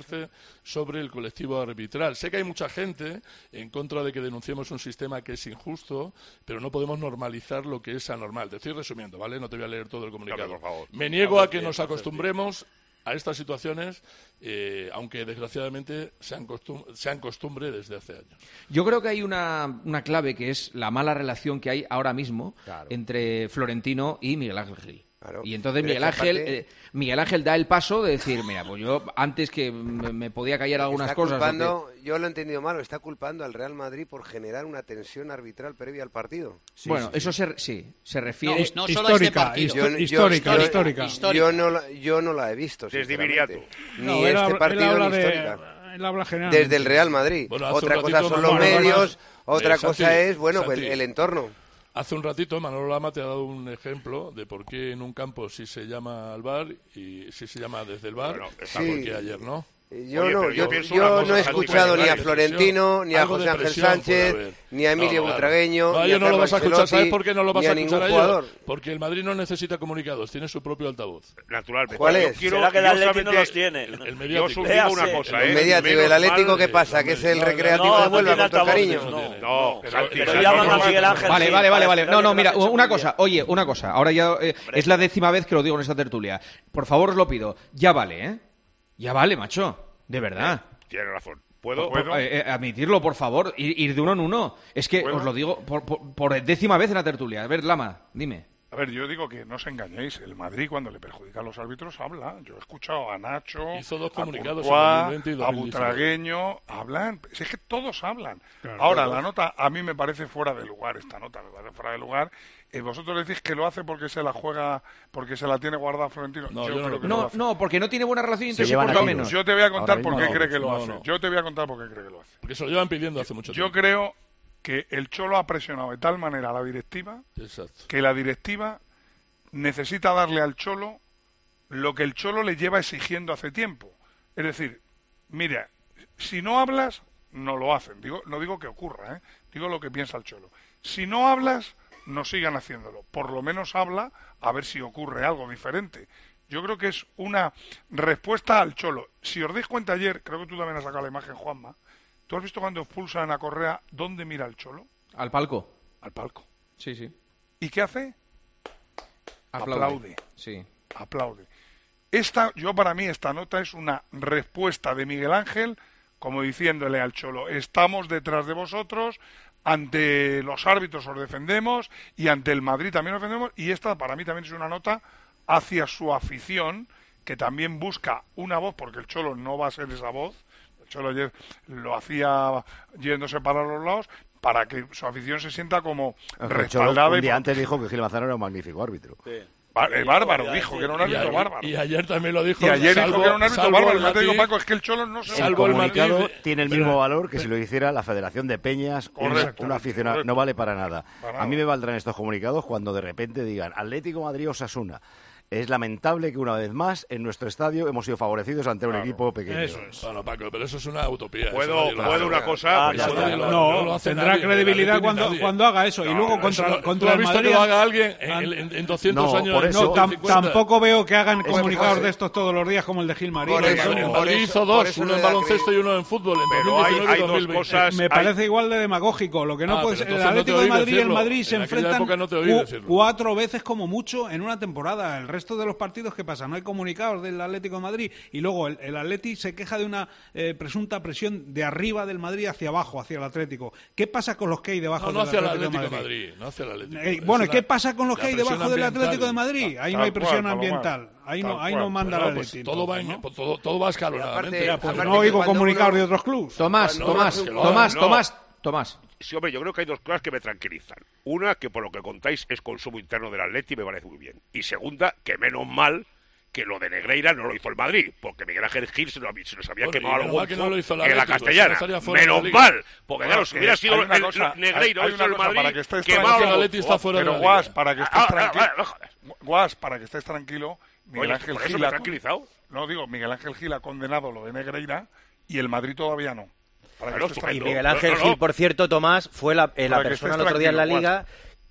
ejerce sobre el colectivo arbitral. Sé que hay mucha gente en contra de que denunciemos un sistema que es injusto, pero no podemos normalizar lo que es anormal. Te estoy resumiendo, ¿vale? No te voy a leer todo el comunicado. Por favor. Me niego a que nos acostumbremos a estas situaciones, eh, aunque desgraciadamente sean, costum sean costumbre desde hace años. Yo creo que hay una, una clave que es la mala relación que hay ahora mismo Claro. entre Florentino y Miguel Ángel Gil. Claro. Y entonces Pero Miguel esa Ángel, parte- eh, Miguel Ángel da el paso de decir, mira, pues yo antes que me, me podía callar algunas Está cosas. culpando, porque- yo lo he entendido mal, está culpando al Real Madrid por generar una tensión arbitral previa al partido. bueno, eso se, sí, se refiere... No, no solo a este partido. Yo- yo- histórica, yo- histórica. Yo no, la, yo no la he visto, Desde sinceramente. Viriato. Ni No, él este habla- él partido habla ni de- histórica. él habla general. Desde el Real Madrid. Bueno, hace un otra cosa ratito son los Manolo medios, Lama- otra Eh, cosa Santi, es, bueno, pues Santi. el, el entorno. Hace un ratito Manolo Lama te ha dado un ejemplo de por qué en un campo sí se llama al bar y sí se llama desde el bar, Bueno, está sí. porque ayer no. Yo Oye, no, pero yo yo, pienso yo una no cosa, he Santi, escuchado ni a Presión, Florentino, ni a algo de José Ángel presión puede Sánchez, haber. ni a Emilio No, claro. Butragueño, No, ni yo a no lo Carlo vas a escuchar. Ancelotti, ¿Sabes por qué no lo vas ni a a ningún escuchar a jugador. ellos? Porque el Madrid no necesita comunicados, tiene su propio altavoz. Naturalmente. ¿Cuál Yo es? quiero- ¿Será que el yo Atleti no solamente- los tiene? El, el Yo mediático. os digo Véase. una cosa, El ¿eh? mediático, Menos el Atlético, mal- ¿qué pasa? Que es el no, recreativo no, de no Huelva, tiene con todo el altavoz, cariño. no. No, Pero- Santi, pero Santi, llaman no, a Miguel no, Ángel. Vale, sí, vale, vale, para vale. esperar No, que no, lo mira, haga hecho una muy cosa. bien. Oye, una cosa. Ahora ya eh, es la décima vez que lo digo en esta tertulia. Por favor, os lo pido. Ya vale, ¿eh? Ya vale, macho. De verdad. Tienes razón. ¿Puedo? Por- eh, eh, admitirlo, por favor. Ir, ir de uno en uno. Es que ¿Puedo? os lo digo por, por- por décima vez en la tertulia. A ver, Lama, dime. A ver, yo digo que no os engañéis. El Madrid, cuando le perjudica a los árbitros, habla. Yo he escuchado a Nacho, Hizo dos a comunicados Courtois, en dos mil veinte y a dos mil diecinueve. Butragueño. Hablan. Si es que todos hablan. Claro, Ahora, todos. la nota a mí me parece fuera de lugar. Esta nota me parece fuera de lugar. Eh, vosotros decís que lo hace porque se la juega, porque se la tiene guardada Florentino. No, yo yo no creo lo que no lo No, hace. no, porque no tiene buena relación y Se entonces llevan soporta a menos. Yo te voy a contar Ahora por mismo qué no, cree que lo no, hace. no. Yo te voy a contar por qué cree que lo hace. Porque se lo llevan pidiendo hace mucho Yo tiempo. creo que el Cholo ha presionado de tal manera a la directiva Exacto. que la directiva necesita darle al Cholo lo que el Cholo le lleva exigiendo hace tiempo. Es decir, mira, si no hablas, no lo hacen. Digo, no digo que ocurra, ¿eh? Digo lo que piensa el Cholo. Si no hablas, no sigan haciéndolo. Por lo menos habla a ver si ocurre algo diferente. Yo creo que es una respuesta al Cholo. Si os dais cuenta ayer, creo que tú también has sacado la imagen, Juanma, ¿tú has visto cuando expulsan a Correa dónde mira el Cholo? Al palco. Al palco. Sí, sí. ¿Y qué hace? Aplaude. Aplaude. Sí. Aplaude. Esta, yo para mí esta nota es una respuesta de Miguel Ángel, como diciéndole al Cholo, estamos detrás de vosotros, ante los árbitros os defendemos y ante el Madrid también os defendemos, y esta para mí también es una nota hacia su afición, que también busca una voz, porque el Cholo no va a ser esa voz, el Cholo ayer lo hacía yéndose para los lados, para que su afición se sienta como El Cholo respaldada un y día antes dijo que Gil Manzano era un magnífico árbitro. Ba- eh, bárbaro, dijo que era un Y árbitro ayer, bárbaro. y ayer también lo dijo. Y ayer dijo salvo- que era un árbitro salvo bárbaro. el Y te digo, matiz- Paco, es que el Cholo no se El Salvo el comunicado matiz de- tiene el pero- mismo valor que si lo hiciera la Federación de Peñas, un- Correcto, un aficionado. correcto. No vale para nada. Para A nada. mí me valdrán estos comunicados cuando de repente digan Atlético Madrid Osasuna. Es lamentable que una vez más en nuestro estadio hemos sido favorecidos ante un equipo pequeño. Eso es. Bueno, Paco, pero eso es una utopía. eso ¿Puedo, nadie lo ¿puedo hace. una cosa? Ah, ya Eso está. nadie lo- No, lo hace tendrá nadie, credibilidad ni cuando, nadie. cuando haga eso. y No, luego eso contra, no- ¿tú contra has el visto Madrid... que lo haga alguien en, han- en- en doscientos No, años? por en eso- No, tam- cincuenta? tampoco veo que hagan Es que comunicados fue- de estos todos los días como el de Gilmarín. Por El eso- Madrid- el por Madrid eso- hizo por dos, eso uno le en da baloncesto y uno en fútbol. En Pero hay- dos mil diecinueve y hay dos dos mil veinte. cosas- Me hay- parece igual de demagógico. Lo que no Ah, puede pero ser. El entonces no te Atlético de oí Madrid y el decirlo. Madrid se En aquella enfrentan época no te oí cu- decirlo. cuatro veces como mucho en una temporada. El resto de los partidos, ¿qué pasa? No hay comunicados del Atlético de Madrid. Y luego el, el Atleti se queja de una eh, presunta presión de arriba del Madrid hacia abajo, hacia el Atlético. ¿Qué pasa con los que hay debajo No, no del hacia el Atlético, Atlético de de Madrid? Madrid. No hacia el Atlético. Eh, Es bueno, ¿y una- qué pasa con los la que hay presión debajo del ambiental. Atlético de Madrid? Ahí no Tal hay presión cual, ambiental. Ahí no, Tal ahí no cual. manda Bueno, la pues Atleti. todo va, entonces, en- ¿no? pues todo, todo va escalonadamente. aparte- Ya, pues aparte no que oigo cuando comunicados uno- de otros clubes. Tomás, No, Tomás, no, no, Tomás, no. Tomás, Tomás. Sí, hombre, yo creo que hay dos cosas que me tranquilizan. Una, que por lo que contáis es consumo interno del Atleti, me parece muy bien. Y segunda, que menos mal que lo de Negreira no lo hizo el Madrid, porque Miguel Ángel Gil se lo, había- se los había Bueno, y quemado al menos mal que golfo no lo hizo el en la Atlético, si no Castellana. estaría fuera de la Menos Liga. mal, porque Bueno, claro, si eh, hubiera sido hay una el, cosa- Negreira hay- o hay hizo una el cosa, Madrid, para que estés quemado tranquilo. al El Atleti está fuera de Pero la Guas, Liga. para que estés Ah, ah, tranquilo. ah, ah, joder. Guas, para que estés tranquilo, Miguel Oye, Ángel por eso Gil me he ha- tranquilizado. No, digo, Miguel Ángel Gil ha condenado lo de Negreira y el Madrid todavía no. Para que Claro, estés estupendo. Y tranquilo. Miguel Ángel No, no, Gil, no. por cierto, Tomás, fue la, eh, la Para que persona estés el otro día en la tranquilo, Liga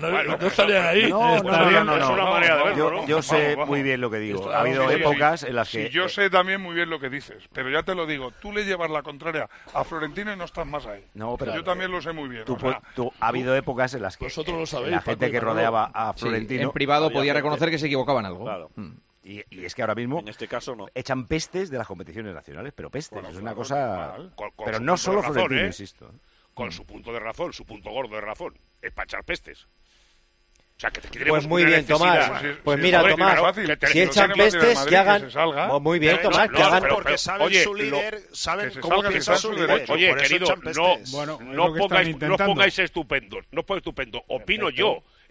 no, Bueno, no estarían ahí. No, no, no, no, Es una no. manera de verlo, Yo, ¿no? yo sé Vamos, vamos. muy bien lo que digo. Esto- Ha habido Sí, épocas sí. en las Sí, que... yo eh, sé también muy bien lo que dices, pero ya te lo digo, tú le llevas la contraria a Florentino y no estás más ahí. No, pero- yo también lo sé muy bien. Tú, o sea, tú- ha habido épocas en las que Vosotros lo sabéis, la Paco gente y que Manolo. rodeaba a Sí, Florentino... en privado había podía gente- reconocer que se equivocaban algo. Claro. Mm. Y, y es que ahora mismo En este caso no. echan pestes de las competiciones nacionales, pero pestes, Bueno, es una claro, cosa... normal. Con- con Pero su no punto solo de razón, Florentino, ¿eh? insisto. Con su punto de razón, su punto gordo de razón, es para echar pestes. O sea, que te Pues muy bien, Tomás. Pues sí, mira, hombre, Tomás, es fácil. si Que lo echan tiene fácil el pestes, Madrid, que hagan... que se salga. Oh, muy bien, Pero Tomás, no, que no, hagan... pero- Porque saben oye, su líder, que saben se cómo salga, que piensa sea su su líder. derecho. Oye, por eso querido, echan no, pestes. Bueno, es no lo que están pongáis, no intentando. pongáis estupendos, no pongáis estupendos. Opino Perfecto. yo.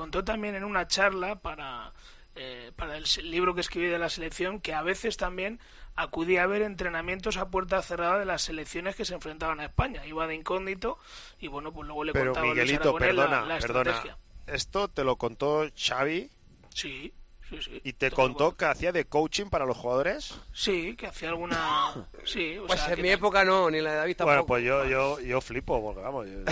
contó también en una charla para, eh, para el libro que escribí de la selección que a veces también acudía a ver entrenamientos a puerta cerrada de las selecciones que se enfrentaban a España. Iba de incógnito y bueno, pues luego le Pero contaba a Luis Miguelito, Aragonés perdona, la, la perdona. estrategia. ¿Esto te lo contó Xavi? Sí, sí, sí. ¿Y te contó que hacía de coaching para los jugadores? Sí, que hacía alguna... Sí, o Pues sea, en que mi tal- época no, ni la de David tampoco. Bueno, pues yo, yo, yo flipo, porque vamos... Yo...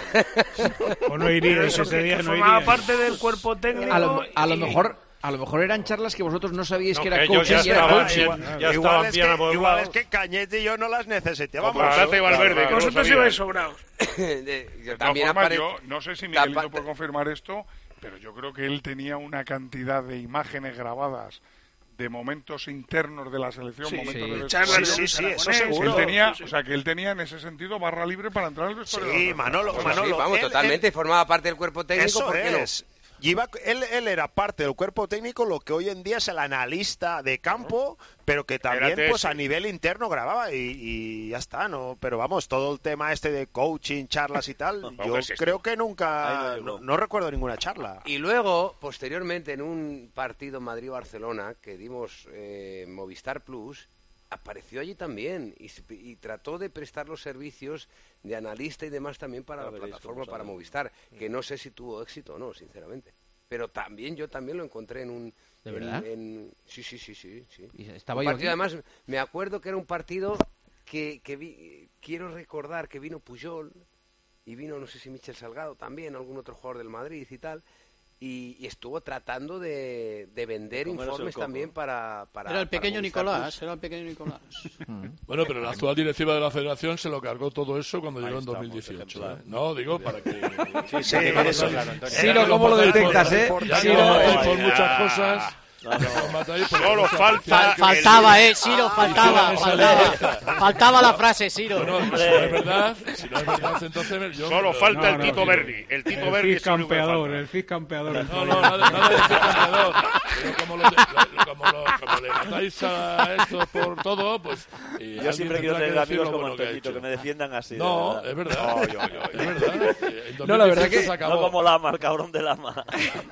O no iría, Pero eso, ese que, día que no formaba iría. parte del cuerpo técnico. A lo, a lo y- mejor... A lo mejor eran charlas que vosotros no sabíais No, que era que ellos coaching ya y era estaban- coaching. ya- ya igual, estaban es bien que, amueblados. igual es que Cañete y yo no las necesitábamos. Como Tata y Valverde, que no Vosotros sabían. ibais sobrados. De- De todas también formas, apare- yo no sé si Tapa- Miguelito puede confirmar esto, pero yo creo que él tenía una cantidad de imágenes grabadas de momentos internos de la selección, Sí, momentos sí. de Charlas vestuario. de Sí, sí, eso Aragonés, seguro. Él tenía, sí, sí. o sea, que él tenía en ese sentido barra libre para entrar al vestuario. Sí, Manolo, Pues Manolo. sí, vamos, él- totalmente, él- formaba parte del cuerpo técnico, Eso ¿por qué es. Y iba- él, él era parte del cuerpo técnico, lo que hoy en día es el analista de campo, pero que también Era pues T S. a nivel interno grababa y, y ya está, ¿no? Pero vamos, todo el tema este de coaching, charlas y tal, Vamos, yo es esto. creo que nunca, Ahí no llegó. no, no recuerdo ninguna charla. no? Y luego, posteriormente, en un partido Madrid-Barcelona que dimos eh, Movistar Plus, apareció allí también y, se- y trató de prestar los servicios de analista y demás también para Ya la veréis plataforma, cómo para sale. Movistar, que no sé si tuvo éxito o no, sinceramente. Pero también yo también lo encontré en un... ¿De en- verdad? en- sí, sí, sí, sí. sí. Y estaba Un yo partido, aquí. además, me acuerdo que era un partido que, que vi, quiero recordar que vino Puyol y vino, no sé si Michel Salgado también, algún otro jugador del Madrid y tal, y, y estuvo tratando de, de vender De comerse el informes coco. también para, para... Era el para pequeño Movistar Nicolás, Plus. era el pequeño Nicolás. Bueno, pero la actual directiva de la Federación se lo cargó todo eso cuando Ahí llegó en estamos, dos mil dieciocho. ejemplar. ¿eh? No, digo, para que... Sí, sí, eso, claro, Antonio. Ciro, ¿cómo lo detectas, eh? Ya Ciro, no, eh, por ya. muchas cosas... No, no. os matáis por Solo muchas falta- cosas. Faltaba, eh, Ciro, faltaba, esa faltaba. Faltaba la frase, Ciro. Bueno, si no es verdad, si no es verdad, entonces yo... Solo falta No, el no, Tito sí. Berni. El Tito El Berni Fis es el único que campeador, falta. el Fis campeador. el No, Fis. no, nada, nada de decir campeador. Pero como, lo, de- lo- como, lo, como le matáis a esto por todo, pues... y Yo alguien siempre quiero tendrá tener que decir amigos lo como bueno que ha Antoñito, hecho. que me defiendan así. de No, verdad. es verdad. Ay, ay, ay. Es verdad. Eh, en No, la verdad dos mil dieciocho que- se acabó. No como Lama, el cabrón de Lama.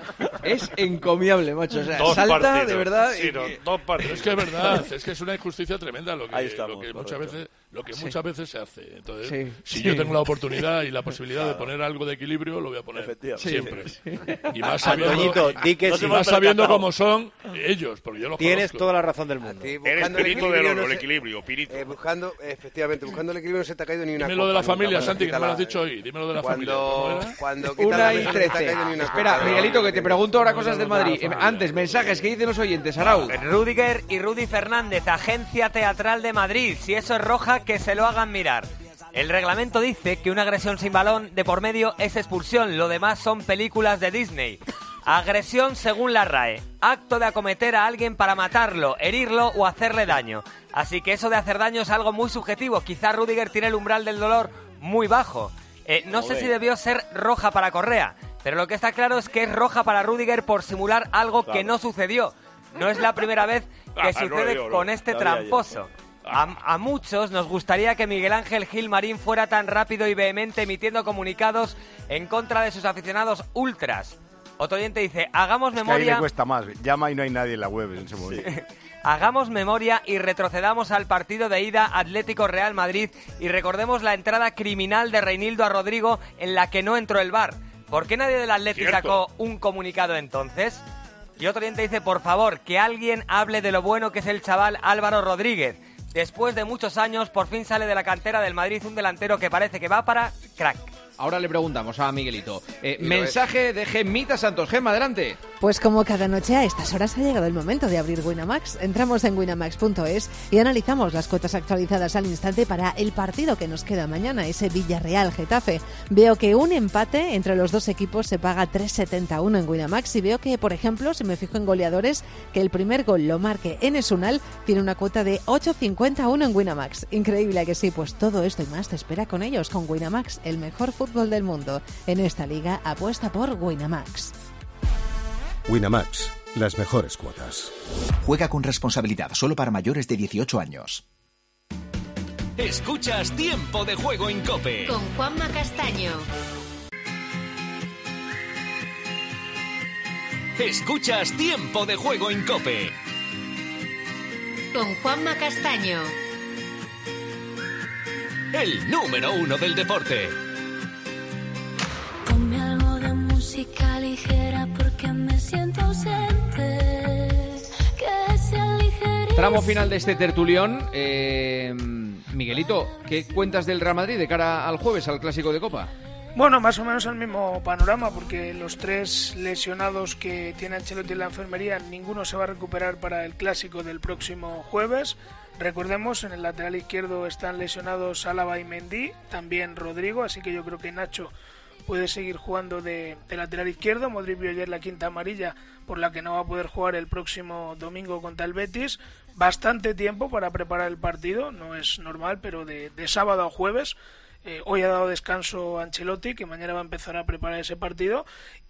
Es encomiable, macho. O sea, Dos salta partidos. de verdad. Sí, y- no, dos Pero partidos. es que es verdad, es que es una injusticia tremenda lo que, Ahí estamos, lo que correcto. muchas veces lo que muchas veces se hace. Entonces, Sí, si sí. yo tengo la oportunidad y la posibilidad de poner algo de equilibrio, lo voy a poner Efectivamente. siempre. Y más sabiendo, Antoñito, di que y sí. más sabiendo cómo son ellos, porque yo los Tienes conozco. toda la razón del mundo. Sí, El buscando el espíritu del equilibrio, oro, no el se- equilibrio, Pirito. eh, buscando, efectivamente, buscando el equilibrio no se te ha caído ni una Dímelo de copa la familia, nunca, Santi, que no me lo has la- dicho hoy. Dímelo de la cuando, familia. ¿Cómo era? Cuando quitas Una la y mesa no te ha trece. caído ni una Espera, copa. Miguelito, que te pregunto ahora cosas del Madrid. Eh, Antes, mensajes, ¿qué dicen los oyentes, Arau? Rudiger y Rudy Fernández, Agencia Teatral de Madrid. Si eso es roja, que se lo hagan mirar. El reglamento dice que una agresión sin balón de por medio es expulsión. Lo demás son películas de Disney. Agresión según la R A E. Acto de acometer a alguien para matarlo, herirlo o hacerle daño. Así que eso de hacer daño es algo muy subjetivo. Quizá Rudiger tiene el umbral del dolor muy bajo. Eh, no sé si debió ser roja para Correa, pero lo que está claro es que es roja para Rudiger por simular algo que no sucedió. No es la primera vez que Ah, no, sucede yo no. con este Sabía yo. tramposo. A, a muchos nos gustaría que Miguel Ángel Gil Marín fuera tan rápido y vehemente emitiendo comunicados en contra de sus aficionados ultras. Otro oyente dice, hagamos Es que ahí memoria... le cuesta más. Llama y no hay nadie en la web en ese momento. Hagamos memoria y retrocedamos al partido de ida Atlético Real Madrid y recordemos la entrada criminal de Reinildo a Rodrigo en la que no entró el V A R. ¿Por qué nadie del Atlético Cierto. sacó un comunicado entonces? Y otro oyente dice, por favor, que alguien hable de lo bueno que es el chaval Álvaro Rodríguez. Después de muchos años, por fin sale de la cantera del Madrid un delantero que parece que va para crack. Ahora le preguntamos a Miguelito. Eh, Y lo mensaje de Gemita Santos. Gema, adelante. Pues como cada noche a estas horas ha llegado el momento de abrir Winamax. Entramos en winamax punto es y analizamos las cuotas actualizadas al instante para el partido que nos queda mañana, ese Villarreal-Getafe. Veo que un empate entre los dos equipos se paga tres setenta y uno en Winamax y veo que, por ejemplo, si me fijo en goleadores, que el primer gol lo marque Enes Unal, tiene una cuota de ocho cincuenta y uno en Winamax. Increíble que sí, pues todo esto y más te espera con ellos, con Winamax, el mejor fútbol del mundo. En esta liga apuesta por Winamax. Winamax, las mejores cuotas. Juega con responsabilidad, solo para mayores de dieciocho años. Escuchas Tiempo de Juego en COPE. Con Juanma Castaño. Escuchas Tiempo de Juego en COPE. Con Juanma Castaño. El número uno del deporte. Ponme algo de música ligera porque me siento ausente. Tramo final de este tertulión. Eh, Miguelito, ¿qué cuentas del Real Madrid de cara al jueves, al Clásico de Copa? Bueno, más o menos el mismo panorama, porque los tres lesionados que tiene Ancelotti en la enfermería, ninguno se va a recuperar para el Clásico del próximo jueves. Recordemos, en el lateral izquierdo están lesionados Álava y Mendy, también Rodrigo, así que yo creo que Nacho puede seguir jugando de, de lateral izquierdo. Modric vio ayer la quinta amarilla, por la que no va a poder jugar el próximo domingo contra el Betis. Bastante tiempo para preparar el partido, no es normal, pero de, de sábado a jueves. Eh, hoy ha dado descanso a Ancelotti, que mañana va a empezar a preparar ese partido,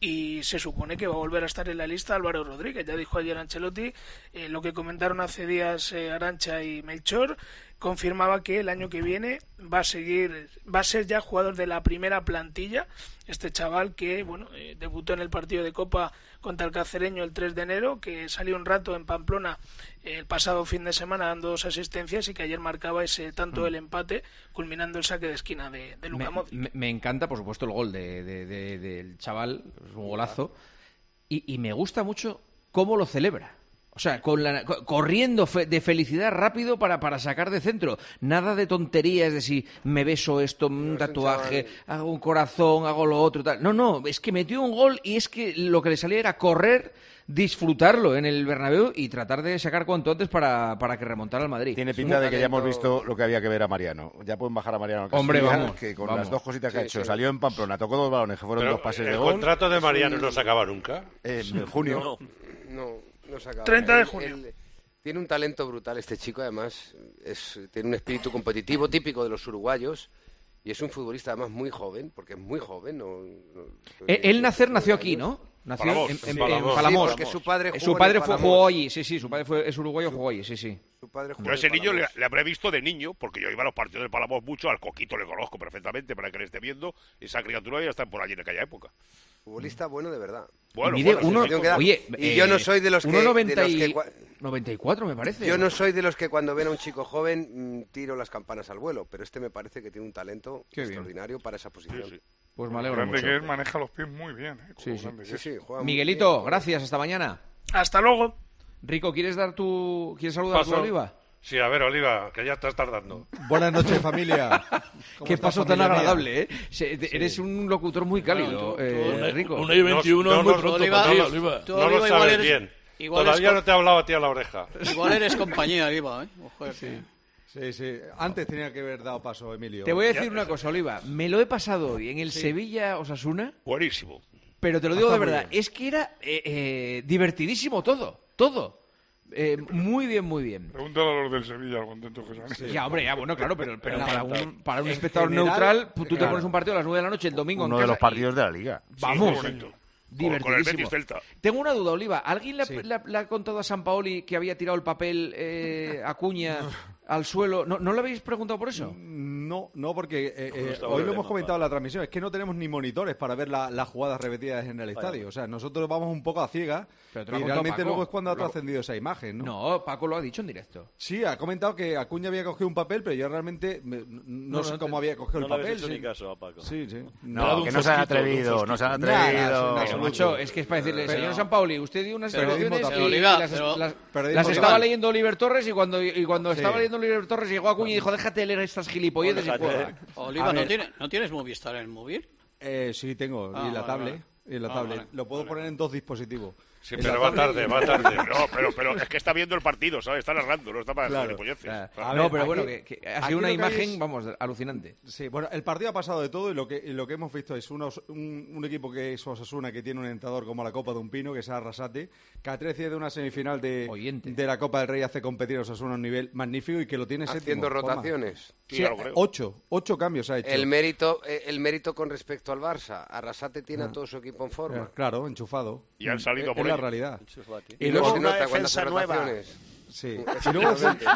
y se supone que va a volver a estar en la lista Álvaro Rodríguez. Ya dijo ayer Ancelotti, eh, lo que comentaron hace días eh, Arantxa y Melchor, confirmaba que el año que viene va a seguir, va a ser ya jugador de la primera plantilla, este chaval que bueno eh, debutó en el partido de Copa contra el Cacereño el tres de enero, que salió un rato en Pamplona eh, el pasado fin de semana dando dos asistencias y que ayer marcaba ese tanto del empate, culminando el saque de esquina de, de Luka Me, Modric. me, me encanta, por supuesto, el gol de, de, de, del chaval, es un golazo, y, y me gusta mucho cómo lo celebra. O sea, con la, corriendo fe, de felicidad rápido para, para sacar de centro. Nada de tonterías de si me beso esto, un tatuaje, hago un corazón, hago lo otro, tal. No, no, es que metió un gol y es que lo que le salía era correr, disfrutarlo en el Bernabéu y tratar de sacar cuanto antes para, para que remontara al Madrid. Tiene pinta de que ya hemos visto lo que había que ver a Mariano. Ya pueden bajar a Mariano al Hombre, vamos, que con vamos. las dos cositas que Sí, ha hecho, sí. salió en Pamplona, tocó dos balones, que fueron Pero dos pases el de gol. contrato de Mariano Sí. no se acaba nunca. En junio. No, no, no se acaba. treinta de Él- junio. él tiene un talento brutal este chico, además es, tiene un espíritu competitivo típico de los uruguayos y es un futbolista además muy joven, porque es muy joven. No, no- Él, él nacer nació aquí, ¿no? Nació Palamós, en, en, sí, en Palamós. Palamós. Sí, porque su padre Eh, jugó su en padre el fue, Palamós. jugó allí, sí, sí, su padre fue, es uruguayo, jugó allí, sí, sí. Su padre Yo a ese niño le, le habré visto de niño, porque yo iba a los partidos del Palamós mucho, al Coquito le conozco perfectamente, para que le esté viendo, esa criatura ya está por allí en aquella época. Futbolista bueno de verdad. Bueno, Mide bueno, uno, sí, sí, sí. oye, y eh, yo no soy de los que, uno noventa de los que y- cua- noventa y cuatro me parece. yo no soy de los que cuando ven a un chico joven mm, tiro las campanas al vuelo, pero este me parece que tiene un talento Qué bien. extraordinario para esa posición. Pues me Lo alegro grande mucho. que él maneja los pies muy bien. ¿eh? Sí, Como sí. grande que Sí, es. sí, juega muy Miguelito, bien. gracias, hasta mañana. Hasta luego. Rico, ¿quieres dar tu quieres saludar a tu Paso. Oliva? Sí, a ver, Oliva, que ya estás tardando. Buenas noches, familia. ¿Cómo Qué está, paso tan familia mía? agradable, ¿eh? Se- te- Eres un locutor muy cálido, tú- eh, tú- Rico. Una y veintiuno No, es muy no, pronto Oliva, para ti, no, Oliva. tú, No Oliva, lo igual sabes eres- bien. igual Todavía eres no te he hablado a ti a la oreja. Igual eres compañía, Oliva, ¿eh? Ojo, que- Sí, sí. Antes tenía que haber dado paso, Emilio. Te voy a decir una cosa, Oliva. Me lo he pasado hoy en el Sí. Sevilla-Osasuna, Buenísimo. pero te lo digo Está de muy verdad. bien. Es que era eh, eh, divertidísimo todo, todo. Eh, muy bien, muy bien. Pregúntale a los del Sevilla, lo contentos que están. Ya, hombre, ya, bueno, claro, pero, pero En para general- un, para un en espectador general, neutral, tú te claro. pones un partido a las nueve de la noche el domingo Uno en de casa los partidos de la liga. y- Vamos, muy bonito. divertidísimo. Con el Betis Celta. Tengo una duda, Oliva. ¿Alguien le, ha- Sí. le ha- le ha contado a San Paoli que había tirado el papel eh, Acuña al suelo? ¿No, ¿No le habéis preguntado por eso? No, no, porque eh, eh, estaba hoy el lo hemos tema, comentado en la transmisión, es que no tenemos ni monitores para ver la- las jugadas repetidas en el estadio. O sea, nosotros vamos un poco a ciegas Pero te lo y ha contado realmente Paco. luego es cuando ha Lo- trascendido esa imagen, ¿no? No, Paco lo ha dicho en directo. Sí, ha comentado que Acuña había cogido un papel, pero yo realmente me- no, No, sé no, cómo había cogido No el le habéis papel. hecho sí. ni caso a Paco. Sí, sí. No, un que no se han fosquito, un atrevido, no se han Nada, atrevido. nada, Pero, absoluto. macho, es que es para decirle, Pero- señor San Pauli, usted dio unas Periodismo declaraciones total. y, Oliva, y las, pero- las- Periodismo las estaba total. leyendo Oliver Torres y cuando, y cuando Sí. estaba leyendo Oliver Torres llegó Acuña y dijo, déjate de leer estas gilipolleces y Déjate. juega. Oliva, A ¿no, ver. tiene, ¿no tienes Movistar en el móvil? Eh, sí, tengo. Ah, y la vale, tablet. vale. Y la Ah, tablet. vale. Lo puedo poner en dos dispositivos. Sí, En pero la va tablet tarde, y- va tarde. No, pero, pero es que está viendo el partido, ¿sabes? Está narrando, no está para Claro. gilipolleces. Claro. A no, ver, pero aquí- bueno, que, que ha aquí sido una lo que hay imagen, es- vamos, alucinante. Sí, bueno, el partido ha pasado de todo y lo que, y lo que hemos visto es unos- un, un equipo que es Osasuna, que tiene un entrenador como la Copa de un Pino, que es Arrasate, que a trece de una semifinal de, Oyente. de la Copa del Rey hace competir a Osasuna a un nivel magnífico y que lo tiene séptimo. Haciendo Juanma. rotaciones. Sí, Sí, ya lo creo. ocho, ocho cambios ha hecho. El mérito, eh, el mérito con respecto al Barça. Arrasate tiene Ah. a todo su equipo en forma. Eh, Claro, enchufado. Y han salido Es- por es la ello. realidad. Y, Y luego luego se una nota cuando hace defensa nueva. rotaciones. Sí. Y luego,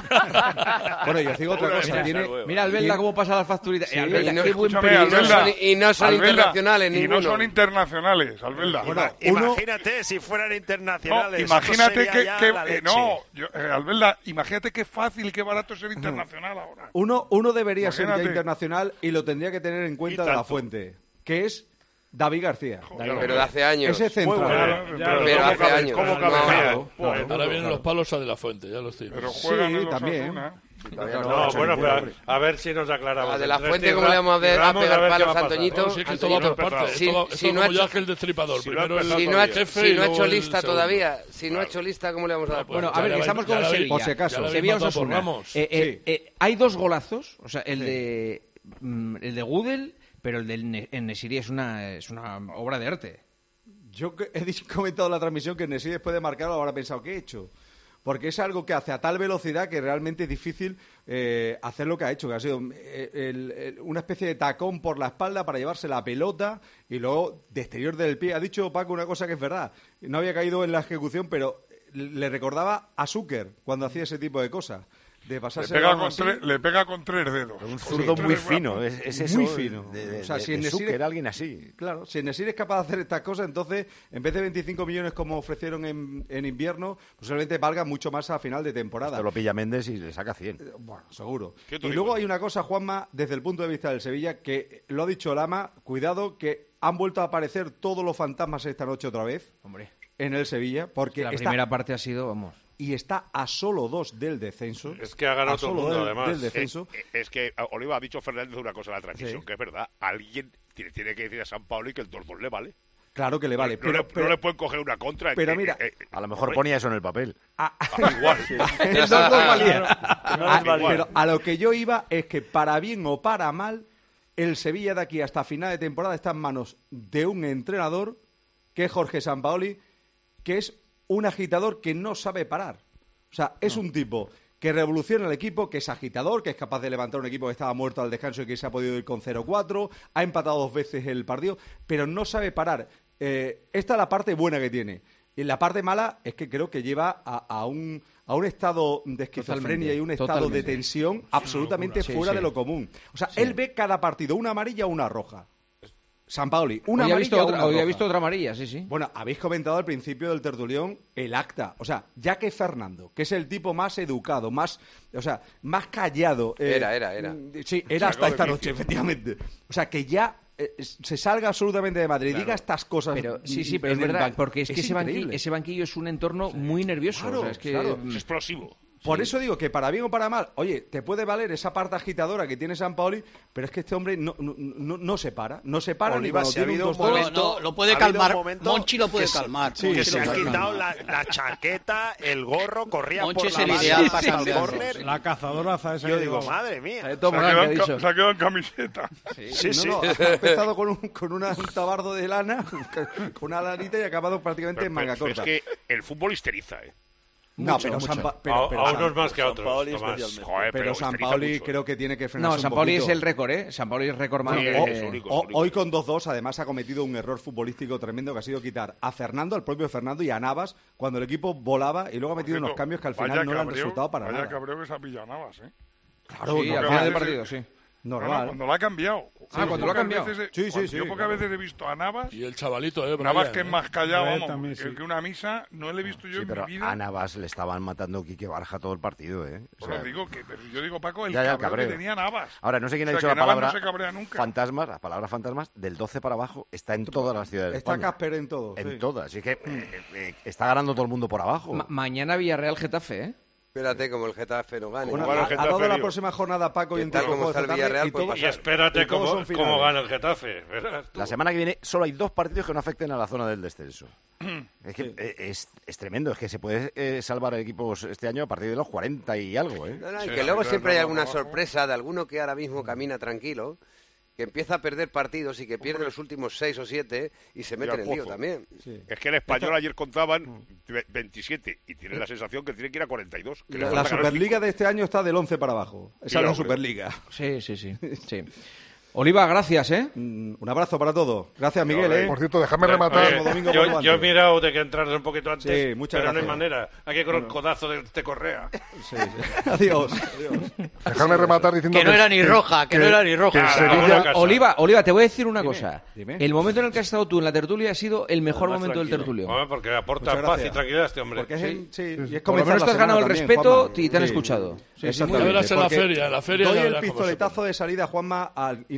bueno, yo os digo otra Una cosa. defensa Tiene, nueva. Mira, Albelda, cómo pasa las facturitas. Sí, Eh, Albelda, y no- qué buen escúchame, periodista. Albelda. son- y no son Albelda, internacionales Y no ninguno. son internacionales, Albelda. Bueno, Ima- uno- Imagínate si fueran No, internacionales. imagínate eso que, sería ya que- la eh, leche. no, yo, eh, Albelda, imagínate qué fácil y qué barato ser internacional ahora. Uno, uno debería ser ya Imagínate. internacional y lo tendría que tener en cuenta Y de la tanto. fuente, que es David García. David. Pero de hace años. Ese central. Bueno, pero, pero hace cabe, años. ¿Cómo cabe? No, claro, claro. Ahora vienen los palos a De La Fuente, ya los tienen. Pero juegan sí, en los también. Asuna. No, no, bueno, pero a ver si nos aclaramos. A De La Fuente, ¿cómo le vamos a, ver, a pegar palos a Antoñito? No, si es que esto va por parte. Si, esto va, si esto no como ha hecho, el Destripador. Si Primero el si no ha, jefe si y no ha hecho luego lista el todavía, si no ha hecho lista, ¿cómo le vamos a dar? Bueno, a ver, estamos con el Sevilla. Por si acaso. Sevilla Osasuna. Eh, eh, sí. eh, hay dos golazos, o sea, el sí. de mm, el de Gudel, pero el del Nesiri es una es una obra de arte. Yo he comentado en la transmisión que Nesiri después de marcarlo habrá pensado, ¿qué he hecho? Porque es algo que hace a tal velocidad que realmente es difícil eh, hacer lo que ha hecho, que ha sido eh, el, el, una especie de tacón por la espalda para llevarse la pelota y luego de exterior del pie. Ha dicho Paco una cosa que es verdad, no había caído en la ejecución, pero le recordaba a Zucker cuando hacía ese tipo de cosas. De pasarse le, pega con tre- le pega con tres dedos. Un zurdo sí, muy fino, es, es eso. Muy fino. De, de, o sea, de, si de Nesiri, Zucker, alguien así. Claro, si Nesiri es capaz de hacer estas cosas, entonces, en vez de veinticinco millones como ofrecieron en, en invierno, posiblemente valga mucho más a final de temporada. Esto lo pilla Méndez y le saca cien. Bueno, seguro. Y digo? luego hay una cosa, Juanma, desde el punto de vista del Sevilla, que lo ha dicho Lama, cuidado, que han vuelto a aparecer todos los fantasmas esta noche otra vez. Hombre. En el Sevilla, porque la está... primera parte ha sido, vamos... y está a solo dos del descenso. Es que ha ganado todo el mundo, del, además. Del descenso. Es, es que Oliva ha dicho Fernández una cosa en la transmisión, sí. que es verdad. Alguien tiene, tiene que decir a San Paolo y que el dos dos le vale. Claro que le vale. No, pero, no, le, pero, no le pueden coger una contra. Pero eh, mira, eh, eh, a lo mejor ponía eso en el papel. A, igual. Sí. El dos dos valía. a, pero a lo que yo iba es que para bien o para mal, el Sevilla de aquí hasta final de temporada está en manos de un entrenador, que es Jorge Sampaoli, que es un agitador que no sabe parar. O sea, es no. un tipo que revoluciona el equipo, que es agitador, que es capaz de levantar un equipo que estaba muerto al descanso y que se ha podido ir con cero cuatro, ha empatado dos veces el partido, pero no sabe parar. Eh, esta es la parte buena que tiene. Y la parte mala es que creo que lleva a, a, un, a un estado de esquizofrenia totalmente, y un estado totalmente. de tensión absolutamente sí, fuera sí. de lo común. O sea, sí. él ve cada partido una amarilla o una roja. Sampaoli, una hoy amarilla visto otra, una hoy roja. ha visto otra amarilla, sí, sí. Bueno, habéis comentado al principio del tertulión el acta. O sea, ya que Fernando, que es el tipo más educado, más, o sea, más callado. Eh, era, era, era. Sí, era hasta esta noche, efectivamente. O sea, que ya eh, se salga absolutamente de Madrid, claro. diga estas cosas. Pero, sí, sí, pero es verdad, porque es, es que ese banquillo, ese banquillo es un entorno muy nervioso. Claro, o sea, es que claro. Es explosivo. Por sí. eso digo que para bien o para mal, oye, te puede valer esa parte agitadora que tiene Sampaoli, pero es que este hombre no, no, no, no se para, no se para. Oliva, ni si ha habido un dos, momento, no, lo puede calmar, Monchi lo puede calmar. Sí, que se, se ha quitado la, la chaqueta, el gorro, corría Monchi por la banda hasta el córner. La cazadoraza esa. Yo digo, madre mía. Se ha, quedado en, se ha quedado en camiseta. Sí, sí. sí. No, no, ha empezado con un, con una, un tabardo de lana, con una lanita y ha acabado prácticamente pero, en manga pero, corta. Pero es que el fútbol histeriza, ¿eh? No, mucho, pero, mucho. Sampa, pero, pero a, a unos más que a otros. Joder, pero, pero Sampaoli creo que tiene que frenarse No, Sampaoli es el récord, ¿eh? Sampaoli es récord más. Sí, que... o, es único, o, es único. Hoy con dos dos, además, ha cometido un error futbolístico tremendo que ha sido quitar a Fernando, al propio Fernando, y a Navas cuando el equipo volaba y luego ha metido unos cambios que al final no le han resultado para vaya nada. Vaya cabreo que se ha pillado Navas, ¿eh? Claro, sí, no, al final del partido, sí. Normal. No, no, cuando lo ha cambiado. Ah, cuando lo ha cambiado. Veces, sí, sí, sí. Yo pocas veces he visto a Navas. Y el chavalito, ¿eh? Navas Brian, que es ¿eh? más callado, vamos, también, sí. que una misa, no le he visto yo sí, en pero mi vida. a Navas le estaban matando Quique Barja todo el partido, ¿eh? O sea, bueno, digo que, pero yo digo, Paco, el ya, ya, cabreo, cabreo que tenía Navas. Ahora, no sé quién ha o sea, dicho la palabra no se cabrea nunca. fantasmas, la palabra fantasmas, del doce para abajo está en todas las ciudades de Está España. Casper en todo. En sí. todas, así que eh, eh, está ganando todo el mundo por abajo. Ma mañana Villarreal-Getafe, ¿eh? Espérate, como el Getafe no gane. Bueno, bueno, ha, ha dado la próxima jornada Paco y tal como está el Villarreal, y, pues todo, y espérate y cómo, cómo gana el Getafe. ¿Verdad? La semana que viene solo hay dos partidos que no afecten a la zona del descenso. Es que sí. eh, es, es tremendo, es que se puede eh, salvar equipos este año a partir de los cuarenta y algo, ¿eh? No, no, y sí, que luego sí, siempre no, hay no, alguna no, sorpresa de alguno que ahora mismo camina tranquilo, que empieza a perder partidos y que pierde Hombre. los últimos seis o siete y se mete en el lío también. Sí. Es que el Español ayer contaban veintisiete y tiene la sensación que tiene que ir a cuarenta y dos. Que la la Superliga de este año está del once para abajo. Esa es la Superliga. Sí, sí, sí. sí. Oliva, gracias, ¿eh? Mm, un abrazo para todos. Gracias, Miguel, ¿eh? Por cierto, déjame rematar. Oye, domingo yo, yo he mirado de que entrar un poquito antes, sí, muchas pero gracias. no hay manera. Hay que con el codazo de este Correa. Sí, sí. Adiós. Adiós. Déjame rematar diciendo que, que no era ni roja, que, que no era ni roja. Que Sevilla... Oliva, Oliva, te voy a decir una dime, cosa. Dime. El momento en el que has estado tú en la tertulia ha sido el mejor el momento tranquilo. del tertulio. Bueno, porque aporta paz y tranquilidad a este hombre. Porque es el, sí, sí. Y es Por lo menos te has ganado el también, respeto Juanma. y te han sí. escuchado. Sí, sí, muy bien. En la feria, en la feria doy ya el verás pistoletazo de salida, Juanma, al, y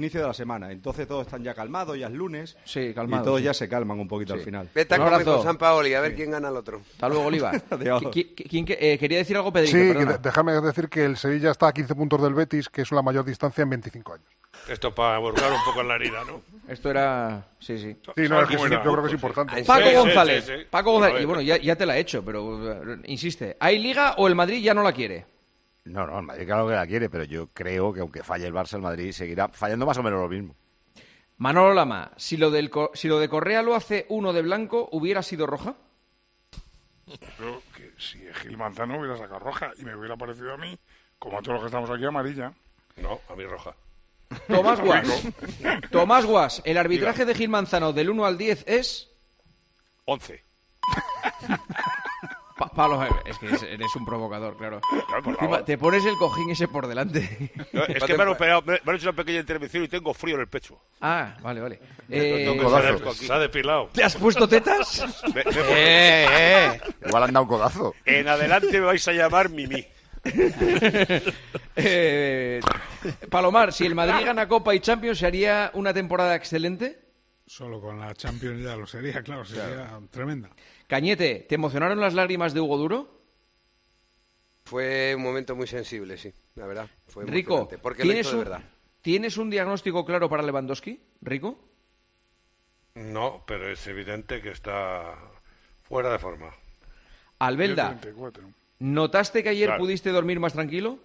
inicio de la semana. Entonces todos están ya calmados, ya es lunes. Sí, calmados. Y todos sí. ya se calman un poquito Sí. al final. Vete a comer con San Paoli, a ver sí. quién gana al otro. Hasta luego, Oliva. Adiós. ¿Qui- qui- quién que- eh, quería decir algo, Pedrito? Sí, Perdona. que de- déjame decir que el Sevilla está a quince puntos del Betis, que es la mayor distancia en veinticinco años. Esto para buscar un poco en la herida, ¿no? Esto era... Sí, sí. Sí, no, es que sí, yo creo que es importante. Paco Sí, González. sí, sí, sí. Paco A González. ver. Y bueno, ya, ya te la he hecho, pero eh, insiste. ¿Hay Liga o el Madrid ya no la quiere? No, no, el Madrid claro que la quiere, pero yo creo que aunque falle el Barça, el Madrid seguirá fallando más o menos lo mismo. Manolo Lama, si lo, del, Co- si lo de Correa lo hace uno de blanco, ¿hubiera sido roja? Creo que si Gil Manzano hubiera sacado roja y me hubiera parecido a mí, como a todos los que estamos aquí, amarilla. No, a mí roja. Tomás Guas. Tomás Guas, el arbitraje de Gil Manzano del uno al diez es... once. Pa- Pablo, es que es- eres un provocador, claro. Claro, por Encima, favor. te pones el cojín ese por delante. No, es que me han, operado, me, me han hecho una pequeña intervención y tengo frío en el pecho. Ah, vale, vale. Eh, Eh, un codazo. Se ha depilado. ¿Te has puesto tetas? Me- me- Eh, eh. Igual han dado un codazo. En adelante me vais a llamar Mimi. Eh, Palomar, si el Madrid gana Copa y Champions, ¿sería una temporada excelente? Solo con la Champions ya lo sería, claro, sería tremenda. Cañete, ¿te emocionaron las lágrimas de Hugo Duro? Fue un momento muy sensible, sí, la verdad. Fue Rico, emocionante, porque lo ¿tienes hizo de un, verdad. ¿tienes un diagnóstico claro para Lewandowski, Rico? No, pero es evidente que está fuera de forma. Albelda, treinta y cuatro. ¿notaste que ayer Claro. pudiste dormir más tranquilo?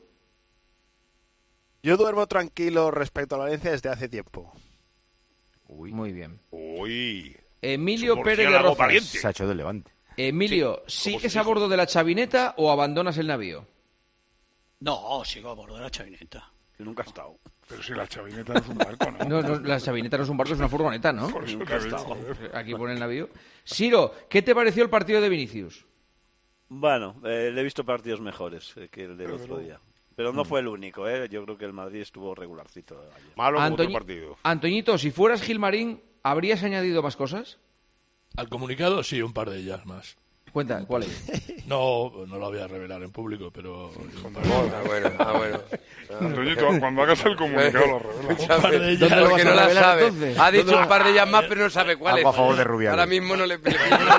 Yo duermo tranquilo respecto a la Valencia desde hace tiempo. Muy bien. Uy. Emilio Su Pérez de murciélago Rozas. valiente. Se ha hecho de Levante. Emilio, Sí, como ¿sigues se a dijo. bordo de la chavineta o abandonas el navío? No, sigo a bordo de la chavineta. Yo nunca he estado. Pero si la chavineta no es un barco, ¿no? No, no, la chavineta no es un barco, es una furgoneta, ¿no? Por eso Nunca te he digo, estado. joder. Aquí pone el navío. Siro, ¿qué te pareció el partido de Vinicius? Bueno, eh, le he visto partidos mejores eh, que el del Pero otro no. día. Pero no Mm. fue el único, ¿eh? Yo creo que el Madrid estuvo regularcito ayer. Malo como otro Antoñi- partido. Antoñito, si fueras Gilmarín, ¿habrías añadido más cosas? Al comunicado sí, un par de ellas más. Cuenta, ¿cuál es? No, no lo voy a revelar en público, pero... Ah, bueno, ah, bueno. Antoñito, cuando hagas el comunicado lo revelas. Un par de ellas. ¿Dónde lo Porque vas a no la revelar, sabe. entonces? Ha dicho ¿Dónde un lo- par de ellas más, pero no sabe cuáles. Algo a favor de Rubiales. Ahora mismo no le...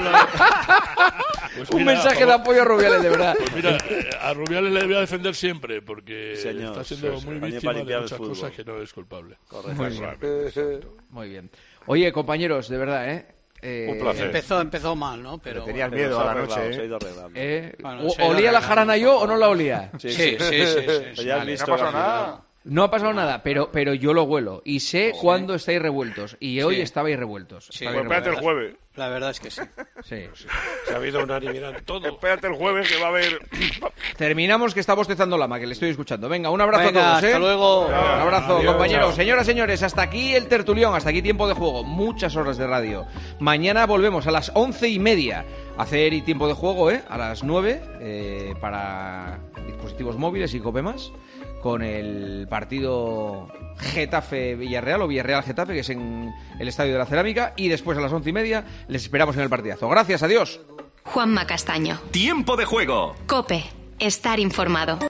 Pues Un mira, mensaje a de favor- apoyo a Rubiales, de verdad. Pues mira, eh, a Rubiales le voy a defender siempre, porque Señor, está siendo sí, sí. muy También víctima para de limpiar el muchas fútbol. cosas que no es culpable. Muy bien. Muy bien. Oye, compañeros, de verdad, ¿eh? Eh, Un placer. Empezó, empezó mal, ¿no? Pero Le tenías bueno. miedo Se a ha la arreglado, noche, se ha ¿eh? ido arreglando. eh, Bueno, o- se ha ido ¿Olía la arreglando jarana un yo poco. o no la olía? Sí, sí, sí, sí, sí, sí. Ya has Vale. visto No ha pasado la final. nada. No ha pasado nada, pero, pero yo lo huelo. Y sé cuándo estáis revueltos. Y hoy Sí. estabais revueltos. Sí. Estabais Pues espérate el revueltos. jueves. La verdad es que sí. Sí. Se ha habido unanimidad en todo. Espérate el jueves que va a haber... Terminamos, que está bostezando Lama, que le estoy escuchando. Venga, un abrazo Venga, a todos, ¿eh? hasta luego. Un abrazo, Adiós. compañeros. Chao. Señoras, señores, hasta aquí el tertulión, hasta aquí tiempo de juego. Muchas horas de radio. Mañana volvemos a las once y media a hacer y tiempo de juego, ¿eh? A las nueve, eh, para dispositivos móviles y Copemas, con el partido Getafe-Villarreal o Villarreal-Getafe, que es en el Estadio de la Cerámica. Y después a las once y media les esperamos en el partidazo. Gracias, adiós. Juanma Castaño. Tiempo de juego. Cope. Estar informado.